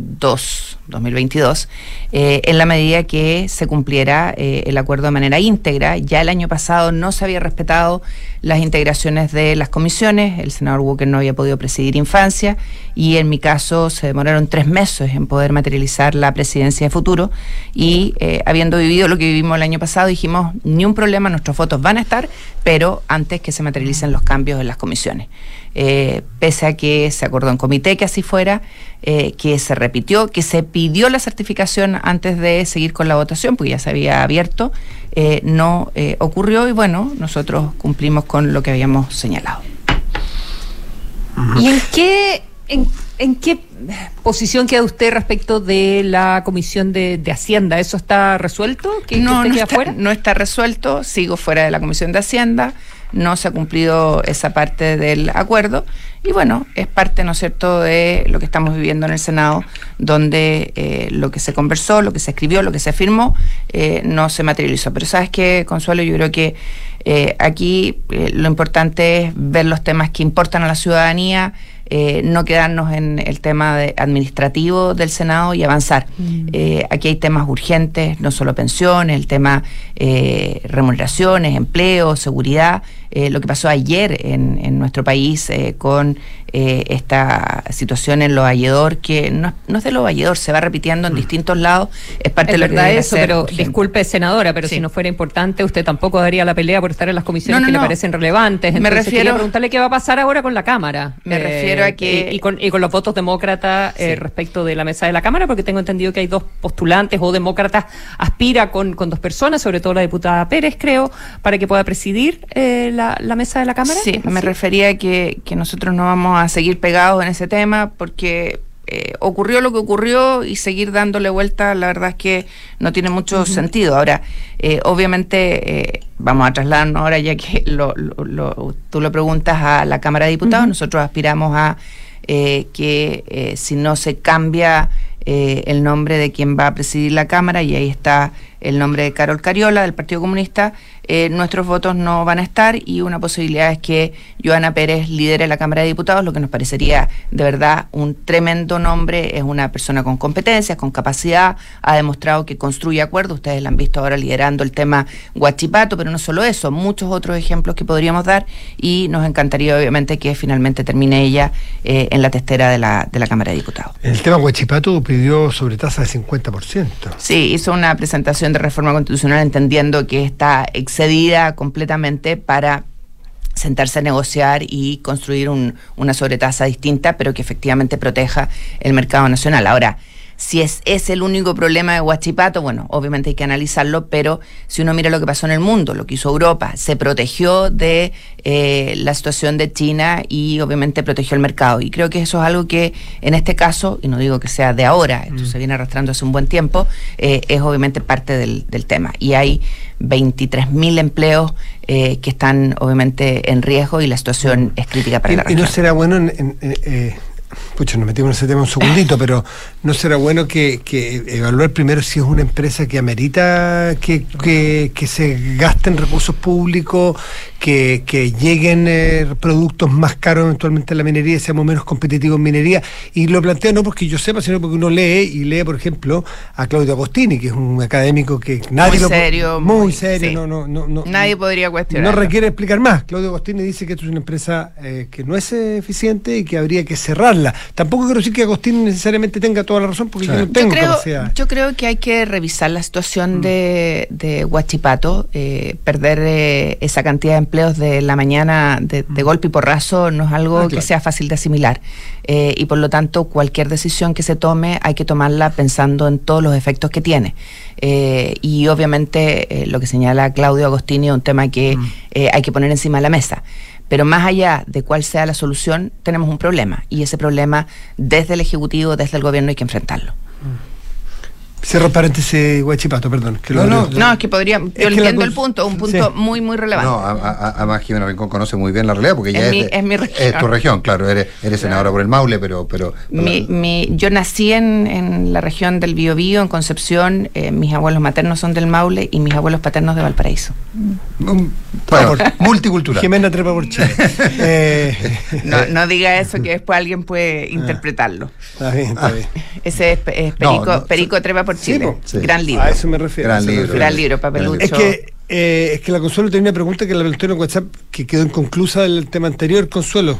eh, en la medida que se cumpliera eh, el acuerdo de manera íntegra. Ya el año pasado no se había respetado las integraciones de las comisiones, el senador Walker no había podido presidir infancia y en mi caso se demoraron tres meses en poder materializar la presidencia de futuro y eh, habiendo vivido lo que vivimos el año pasado dijimos ni un problema, nuestros votos van a estar, pero antes que se materialicen los cambios en las comisiones. Eh, pese a que se acordó en comité que así fuera, eh, que se repitió, que se pidió la certificación antes de seguir con la votación, porque ya se había abierto, eh, no eh, ocurrió y bueno, nosotros cumplimos con lo que habíamos señalado. ¿Y en qué, en, en qué posición queda usted respecto de la Comisión de, de Hacienda? ¿Eso está resuelto? ¿Que, no, que usted no, queda está, fuera? no está resuelto, sigo fuera de la Comisión de Hacienda. No se ha cumplido esa parte del acuerdo y bueno, es parte, ¿no es cierto?, de lo que estamos viviendo en el Senado, donde eh, lo que se conversó, lo que se escribió, lo que se firmó, eh, no se materializó. Pero ¿sabes qué, Consuelo? Yo creo que eh, aquí eh, lo importante es ver los temas que importan a la ciudadanía, eh, no quedarnos en el tema de administrativo del Senado y avanzar. Mm. Eh, aquí hay temas urgentes, no solo pensiones, el tema eh, remuneraciones, empleo, seguridad. Eh, lo que pasó ayer en, en nuestro país eh, con eh, esta situación en Lo Valledor, que no, no es de Lo Valledor, se va repitiendo en mm. distintos lados, es parte es de lo verdad que eso, pero urgente. Disculpe, senadora, pero sí. Si no fuera importante, usted tampoco daría la pelea por estar en las comisiones no, no, que no. le parecen relevantes. Entonces, me refiero, quería preguntarle qué va a pasar ahora con la Cámara. Me eh, refiero a que... Y, y, con, y con los votos demócratas eh, sí. respecto de la mesa de la Cámara, porque tengo entendido que hay dos postulantes o demócratas aspira con, con dos personas, sobre todo la diputada Pérez, creo, para que pueda presidir eh, la, la mesa de la Cámara. Sí, me ¿Sí? refería a que, que nosotros no vamos a seguir pegados en ese tema porque eh, ocurrió lo que ocurrió y seguir dándole vuelta, la verdad es que no tiene mucho uh-huh. sentido. Ahora, eh, obviamente, eh, vamos a trasladarnos ahora, ya que lo, lo, lo, tú lo preguntas a la Cámara de Diputados, uh-huh. nosotros aspiramos a eh, que eh, si no se cambia eh, el nombre de quien va a presidir la Cámara, y ahí está el nombre de Carol Cariola, del Partido Comunista, eh, nuestros votos no van a estar, y una posibilidad es que Joana Pérez lidere la Cámara de Diputados, lo que nos parecería de verdad un tremendo nombre. Es una persona con competencias, con capacidad, ha demostrado que construye acuerdos. Ustedes la han visto ahora liderando el tema Huachipato, pero no solo eso, muchos otros ejemplos que podríamos dar, y nos encantaría obviamente que finalmente termine ella eh, en la testera de la, de la Cámara de Diputados. El tema Huachipato pidió sobretasa de cincuenta por ciento. Sí, hizo una presentación de reforma constitucional entendiendo que está excedida completamente para sentarse a negociar y construir un, una sobretasa distinta, pero que efectivamente proteja el mercado nacional. Ahora, si es, es el único problema de Huachipato, bueno, obviamente hay que analizarlo, pero si uno mira lo que pasó en el mundo, lo que hizo Europa, se protegió de eh, la situación de China y obviamente protegió el mercado. Y creo que eso es algo que en este caso, y no digo que sea de ahora, esto mm. se viene arrastrando hace un buen tiempo, eh, es obviamente parte del, del tema. Y hay veintitrés mil empleos eh, que están obviamente en riesgo, y la situación es crítica para y, la región. ¿Y no será bueno en, en, eh, pucha, nos metimos en ese tema un segundito, pero ¿no será bueno que, que evaluar primero si es una empresa que amerita que, que, que se gasten recursos públicos, que, que lleguen eh, productos más caros eventualmente en la minería, seamos menos competitivos en minería? Y lo planteo no porque yo sepa, sino porque uno lee, y lee, por ejemplo, a Claudio Agostini, que es un académico que nadie muy lo serio, muy, muy serio, sí. no, no, no, no, nadie podría cuestionar. No requiere explicar más. Claudio Agostini dice que esto es una empresa eh, que no es eficiente y que habría que cerrarla. Tampoco quiero decir que Agostini necesariamente tenga toda la razón, porque claro. yo no tengo yo creo, capacidad. Yo creo que hay que revisar la situación mm. de, de Huachipato. Eh, perder eh, esa cantidad de empleos de la mañana de, de golpe y porrazo no es algo ah, claro. que sea fácil de asimilar. Eh, y por lo tanto, cualquier decisión que se tome hay que tomarla pensando en todos los efectos que tiene. Eh, y obviamente eh, lo que señala Claudio Agostini es un tema que mm. eh, hay que poner encima de la mesa. Pero más allá de cuál sea la solución, tenemos un problema, y ese problema desde el Ejecutivo, desde el Gobierno, hay que enfrentarlo. Cierro paréntesis, Huachipato, perdón. Que no, lo, no, no, es que podría, yo es entiendo que el punto, un punto sí. muy, muy relevante. No, además Jimena Rincón conoce muy bien la realidad, porque ella es, es, mi, de, es, mi región. es tu región, claro, eres, eres senadora por el Maule, pero... pero mi, mi, yo nací en, en la región del Biobío, en Concepción, eh, mis abuelos maternos son del Maule y mis abuelos paternos de Valparaíso. Um, bueno, multicultural. Jimena trepa por Chile. eh, no, no diga eso, que después alguien puede interpretarlo. Está bien, está bien. Ese es, es Perico, no, no, Perico trepa por Chile. Sí, sí. Gran libro. A eso me refiero. Gran libro. Gran libro, papelucho. Es que, eh, es que la Consuelo tenía una pregunta que la planteó en WhatsApp que quedó inconclusa del tema anterior. Consuelo.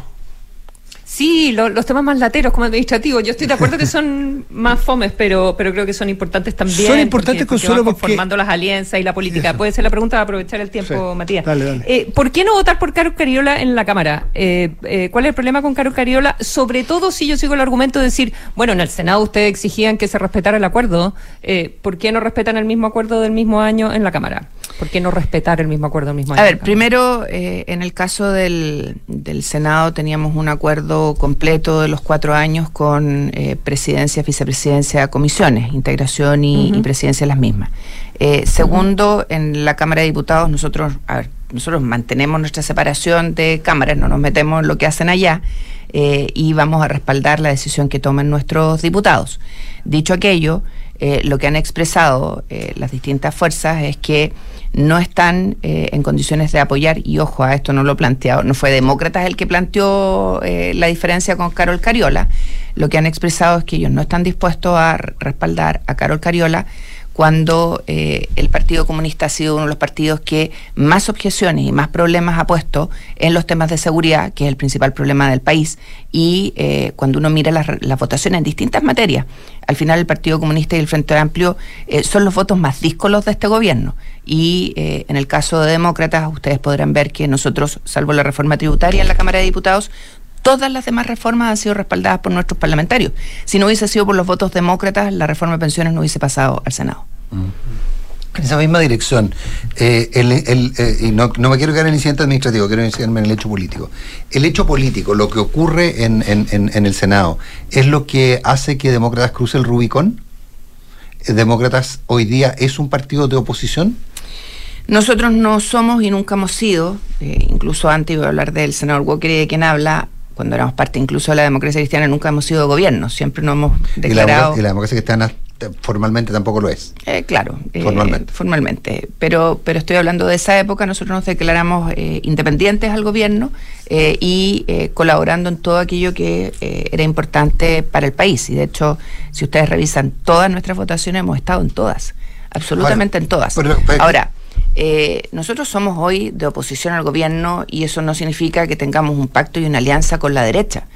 Sí, lo, los temas más lateros como administrativos. Yo estoy de acuerdo que son más fomes, pero pero creo que son importantes también. Son importantes, porque, Consuelo, porque formando las alianzas y la política. Eso. Puede ser la pregunta, va a aprovechar el tiempo, sí. Matías. Dale, dale. Eh, ¿Por qué no votar por Carol Cariola en la Cámara? Eh, eh, ¿Cuál es el problema con Carol Cariola? Sobre todo si yo sigo el argumento de decir, bueno, en el Senado ustedes exigían que se respetara el acuerdo. Eh, ¿Por qué no respetan el mismo acuerdo del mismo año en la Cámara? ¿Por qué no respetar el mismo acuerdo del mismo año? A ver, primero, eh, en el caso del, del Senado teníamos un acuerdo completo de los cuatro años con eh, presidencia, vicepresidencia, comisiones, integración y, uh-huh. y presidencia las mismas. Eh, segundo, uh-huh. en la Cámara de Diputados nosotros, a ver, nosotros mantenemos nuestra separación de cámaras, no nos metemos en lo que hacen allá, eh, y vamos a respaldar la decisión que tomen nuestros diputados. Dicho aquello, eh, lo que han expresado eh, las distintas fuerzas es que no están eh, en condiciones de apoyar, y ojo, a esto no lo he planteado, no fue Demócratas el que planteó eh, la diferencia con Carol Cariola. Lo que han expresado es que ellos no están dispuestos a respaldar a Carol Cariola cuando eh, el Partido Comunista ha sido uno de los partidos que más objeciones y más problemas ha puesto en los temas de seguridad, que es el principal problema del país, y eh, cuando uno mira las, las votaciones en distintas materias, al final el Partido Comunista y el Frente Amplio eh, son los votos más díscolos de este gobierno, y eh, en el caso de Demócratas ustedes podrán ver que nosotros, salvo la reforma tributaria en la Cámara de Diputados, todas las demás reformas han sido respaldadas por nuestros parlamentarios. Si no hubiese sido por los votos demócratas, la reforma de pensiones no hubiese pasado al Senado. En esa misma dirección, eh, el, el, eh, y no, no me quiero quedar en el incidente administrativo, quiero iniciarme en el hecho político. El hecho político, lo que ocurre en, en, en, en el Senado, ¿es lo que hace que Demócratas cruce el Rubicón? ¿Demócratas hoy día es un partido de oposición? Nosotros no somos y nunca hemos sido, eh, incluso antes iba a hablar del senador Walker y de quien habla, cuando éramos parte incluso de la democracia cristiana, nunca hemos sido gobierno, siempre nos hemos declarado... Y la, y la democracia cristiana formalmente tampoco lo es. Eh, claro, formalmente. Eh, formalmente. Pero, pero estoy hablando de esa época, nosotros nos declaramos eh, independientes al gobierno eh, y eh, colaborando en todo aquello que eh, era importante para el país. Y de hecho, si ustedes revisan todas nuestras votaciones, hemos estado en todas, absolutamente bueno, en todas. Pero, pero, Ahora, eh, nosotros somos hoy de oposición al gobierno y eso no significa que tengamos un pacto y una alianza con la derecha.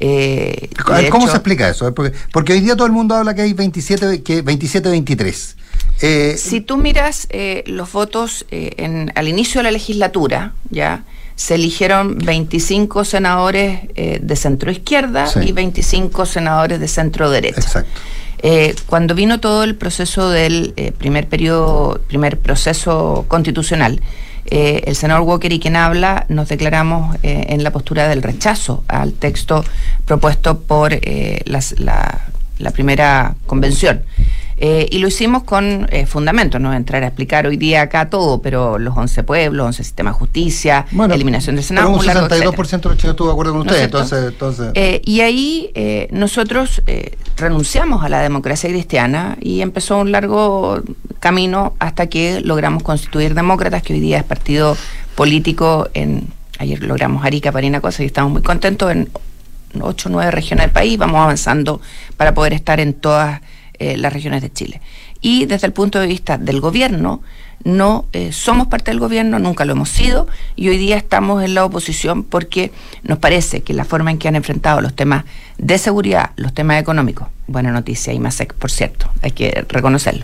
Eh, ¿Cómo hecho, se explica eso? Porque, porque hoy día todo el mundo habla que hay veintisiete, que veintisiete veintitrés. Eh, si tú miras eh, los votos eh, en, al inicio de la legislatura, ya se eligieron veinticinco senadores eh, de centro izquierda sí. y veinticinco senadores de centro derecha. Exacto. Eh, cuando vino todo el proceso del eh, primer periodo, primer proceso constitucional, eh, el senador Walker y quien habla nos declaramos eh, en la postura del rechazo al texto propuesto por eh, las, la, la primera convención. Eh, y lo hicimos con eh, fundamentos, no voy a entrar a explicar hoy día acá todo, pero los once pueblos, once sistemas de justicia, bueno, eliminación del Senado, un sesenta y dos por ciento de los chilenos estuvo de acuerdo con ustedes, ¿no entonces, entonces... Eh, y ahí eh, nosotros eh, renunciamos a la democracia cristiana y empezó un largo camino hasta que logramos constituir Demócratas, que hoy día es partido político en, ayer logramos Arica, Parinacota, y estamos muy contentos en ocho o nueve regiones del país, vamos avanzando para poder estar en todas Eh, las regiones de Chile. Y desde el punto de vista del gobierno, no eh, somos parte del gobierno, nunca lo hemos sido, y hoy día estamos en la oposición porque nos parece que la forma en que han enfrentado los temas de seguridad, los temas económicos, buena noticia, I M A S E C, por cierto, hay que reconocerlo,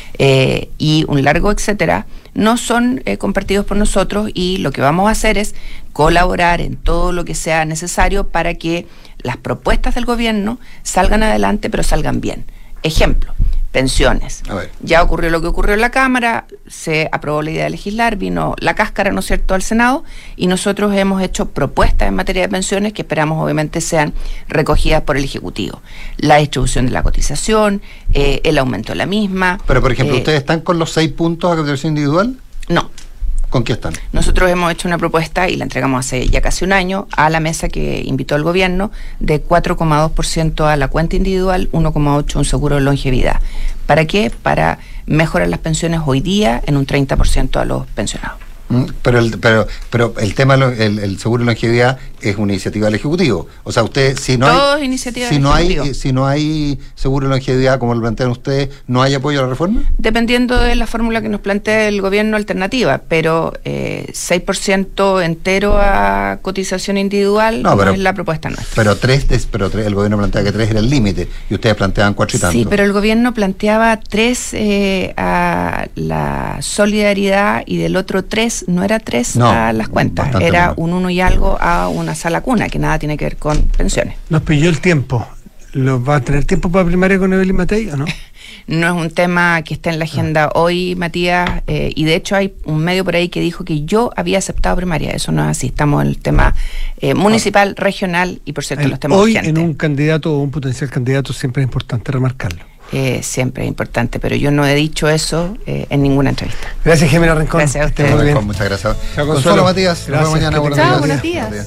eh, y un largo etcétera, no son eh, compartidos por nosotros, y lo que vamos a hacer es colaborar en todo lo que sea necesario para que las propuestas del gobierno salgan adelante, pero salgan bien. Ejemplo, pensiones. Ya ocurrió lo que ocurrió en la Cámara, se aprobó la idea de legislar, vino la cáscara, ¿no es cierto?, al Senado, y nosotros hemos hecho propuestas en materia de pensiones que esperamos obviamente sean recogidas por el Ejecutivo. La distribución de la cotización, eh, el aumento de la misma. Pero, por ejemplo, eh, ¿ustedes están con los seis puntos a cotización individual? No. ¿Con qué están? Nosotros hemos hecho una propuesta y la entregamos hace ya casi un año a la mesa que invitó el gobierno de cuatro coma dos por ciento a la cuenta individual, uno coma ocho por ciento un seguro de longevidad. ¿Para qué? Para mejorar las pensiones hoy día en un treinta por ciento a los pensionados. Pero el, pero, pero el tema, el, el seguro de longevidad es una iniciativa del Ejecutivo. O sea, usted, si no Todo hay, es iniciativa si del no Ejecutivo. hay, si no hay seguro de longevidad, como lo plantean ustedes, ¿no hay apoyo a la reforma? Dependiendo de la fórmula que nos plantea el gobierno alternativa, pero eh, seis por ciento entero a cotización individual no, pero, no es la propuesta nuestra. Pero tres, pero tres, el gobierno plantea que tres era el límite y ustedes planteaban cuatro y tanto. Sí, pero el gobierno planteaba tres eh, a la solidaridad y del otro tres no era tres no, a las cuentas, era menos. Un uno y algo a una sala cuna, que nada tiene que ver con pensiones. Nos pilló el tiempo. ¿Lo va a tener tiempo para primaria con Evelyn Matei o no? No es un tema que está en la agenda ah. hoy, Matías, eh, y de hecho hay un medio por ahí que dijo que yo había aceptado primaria. Eso no es así, estamos en el tema eh, municipal, ah. regional y por cierto el, los temas hoy urgentes. En un candidato o un potencial candidato siempre es importante remarcarlo. Eh, siempre es importante, pero yo no he dicho eso eh, en ninguna entrevista. Gracias, Jimena Rincón. Gracias a ustedes. Muy bien. Muchas gracias. Chao, Consuelo, Consuelo Matías. Gracias. Mañana. Buenos Chao, días. buenos días. días.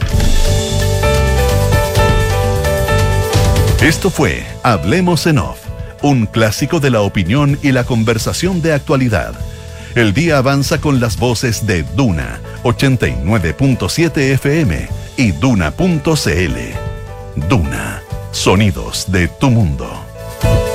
Esto fue Hablemos en Off, un clásico de la opinión y la conversación de actualidad. El día avanza con las voces de Duna, ochenta y nueve punto siete F M y Duna punto C L. Duna, sonidos de tu mundo.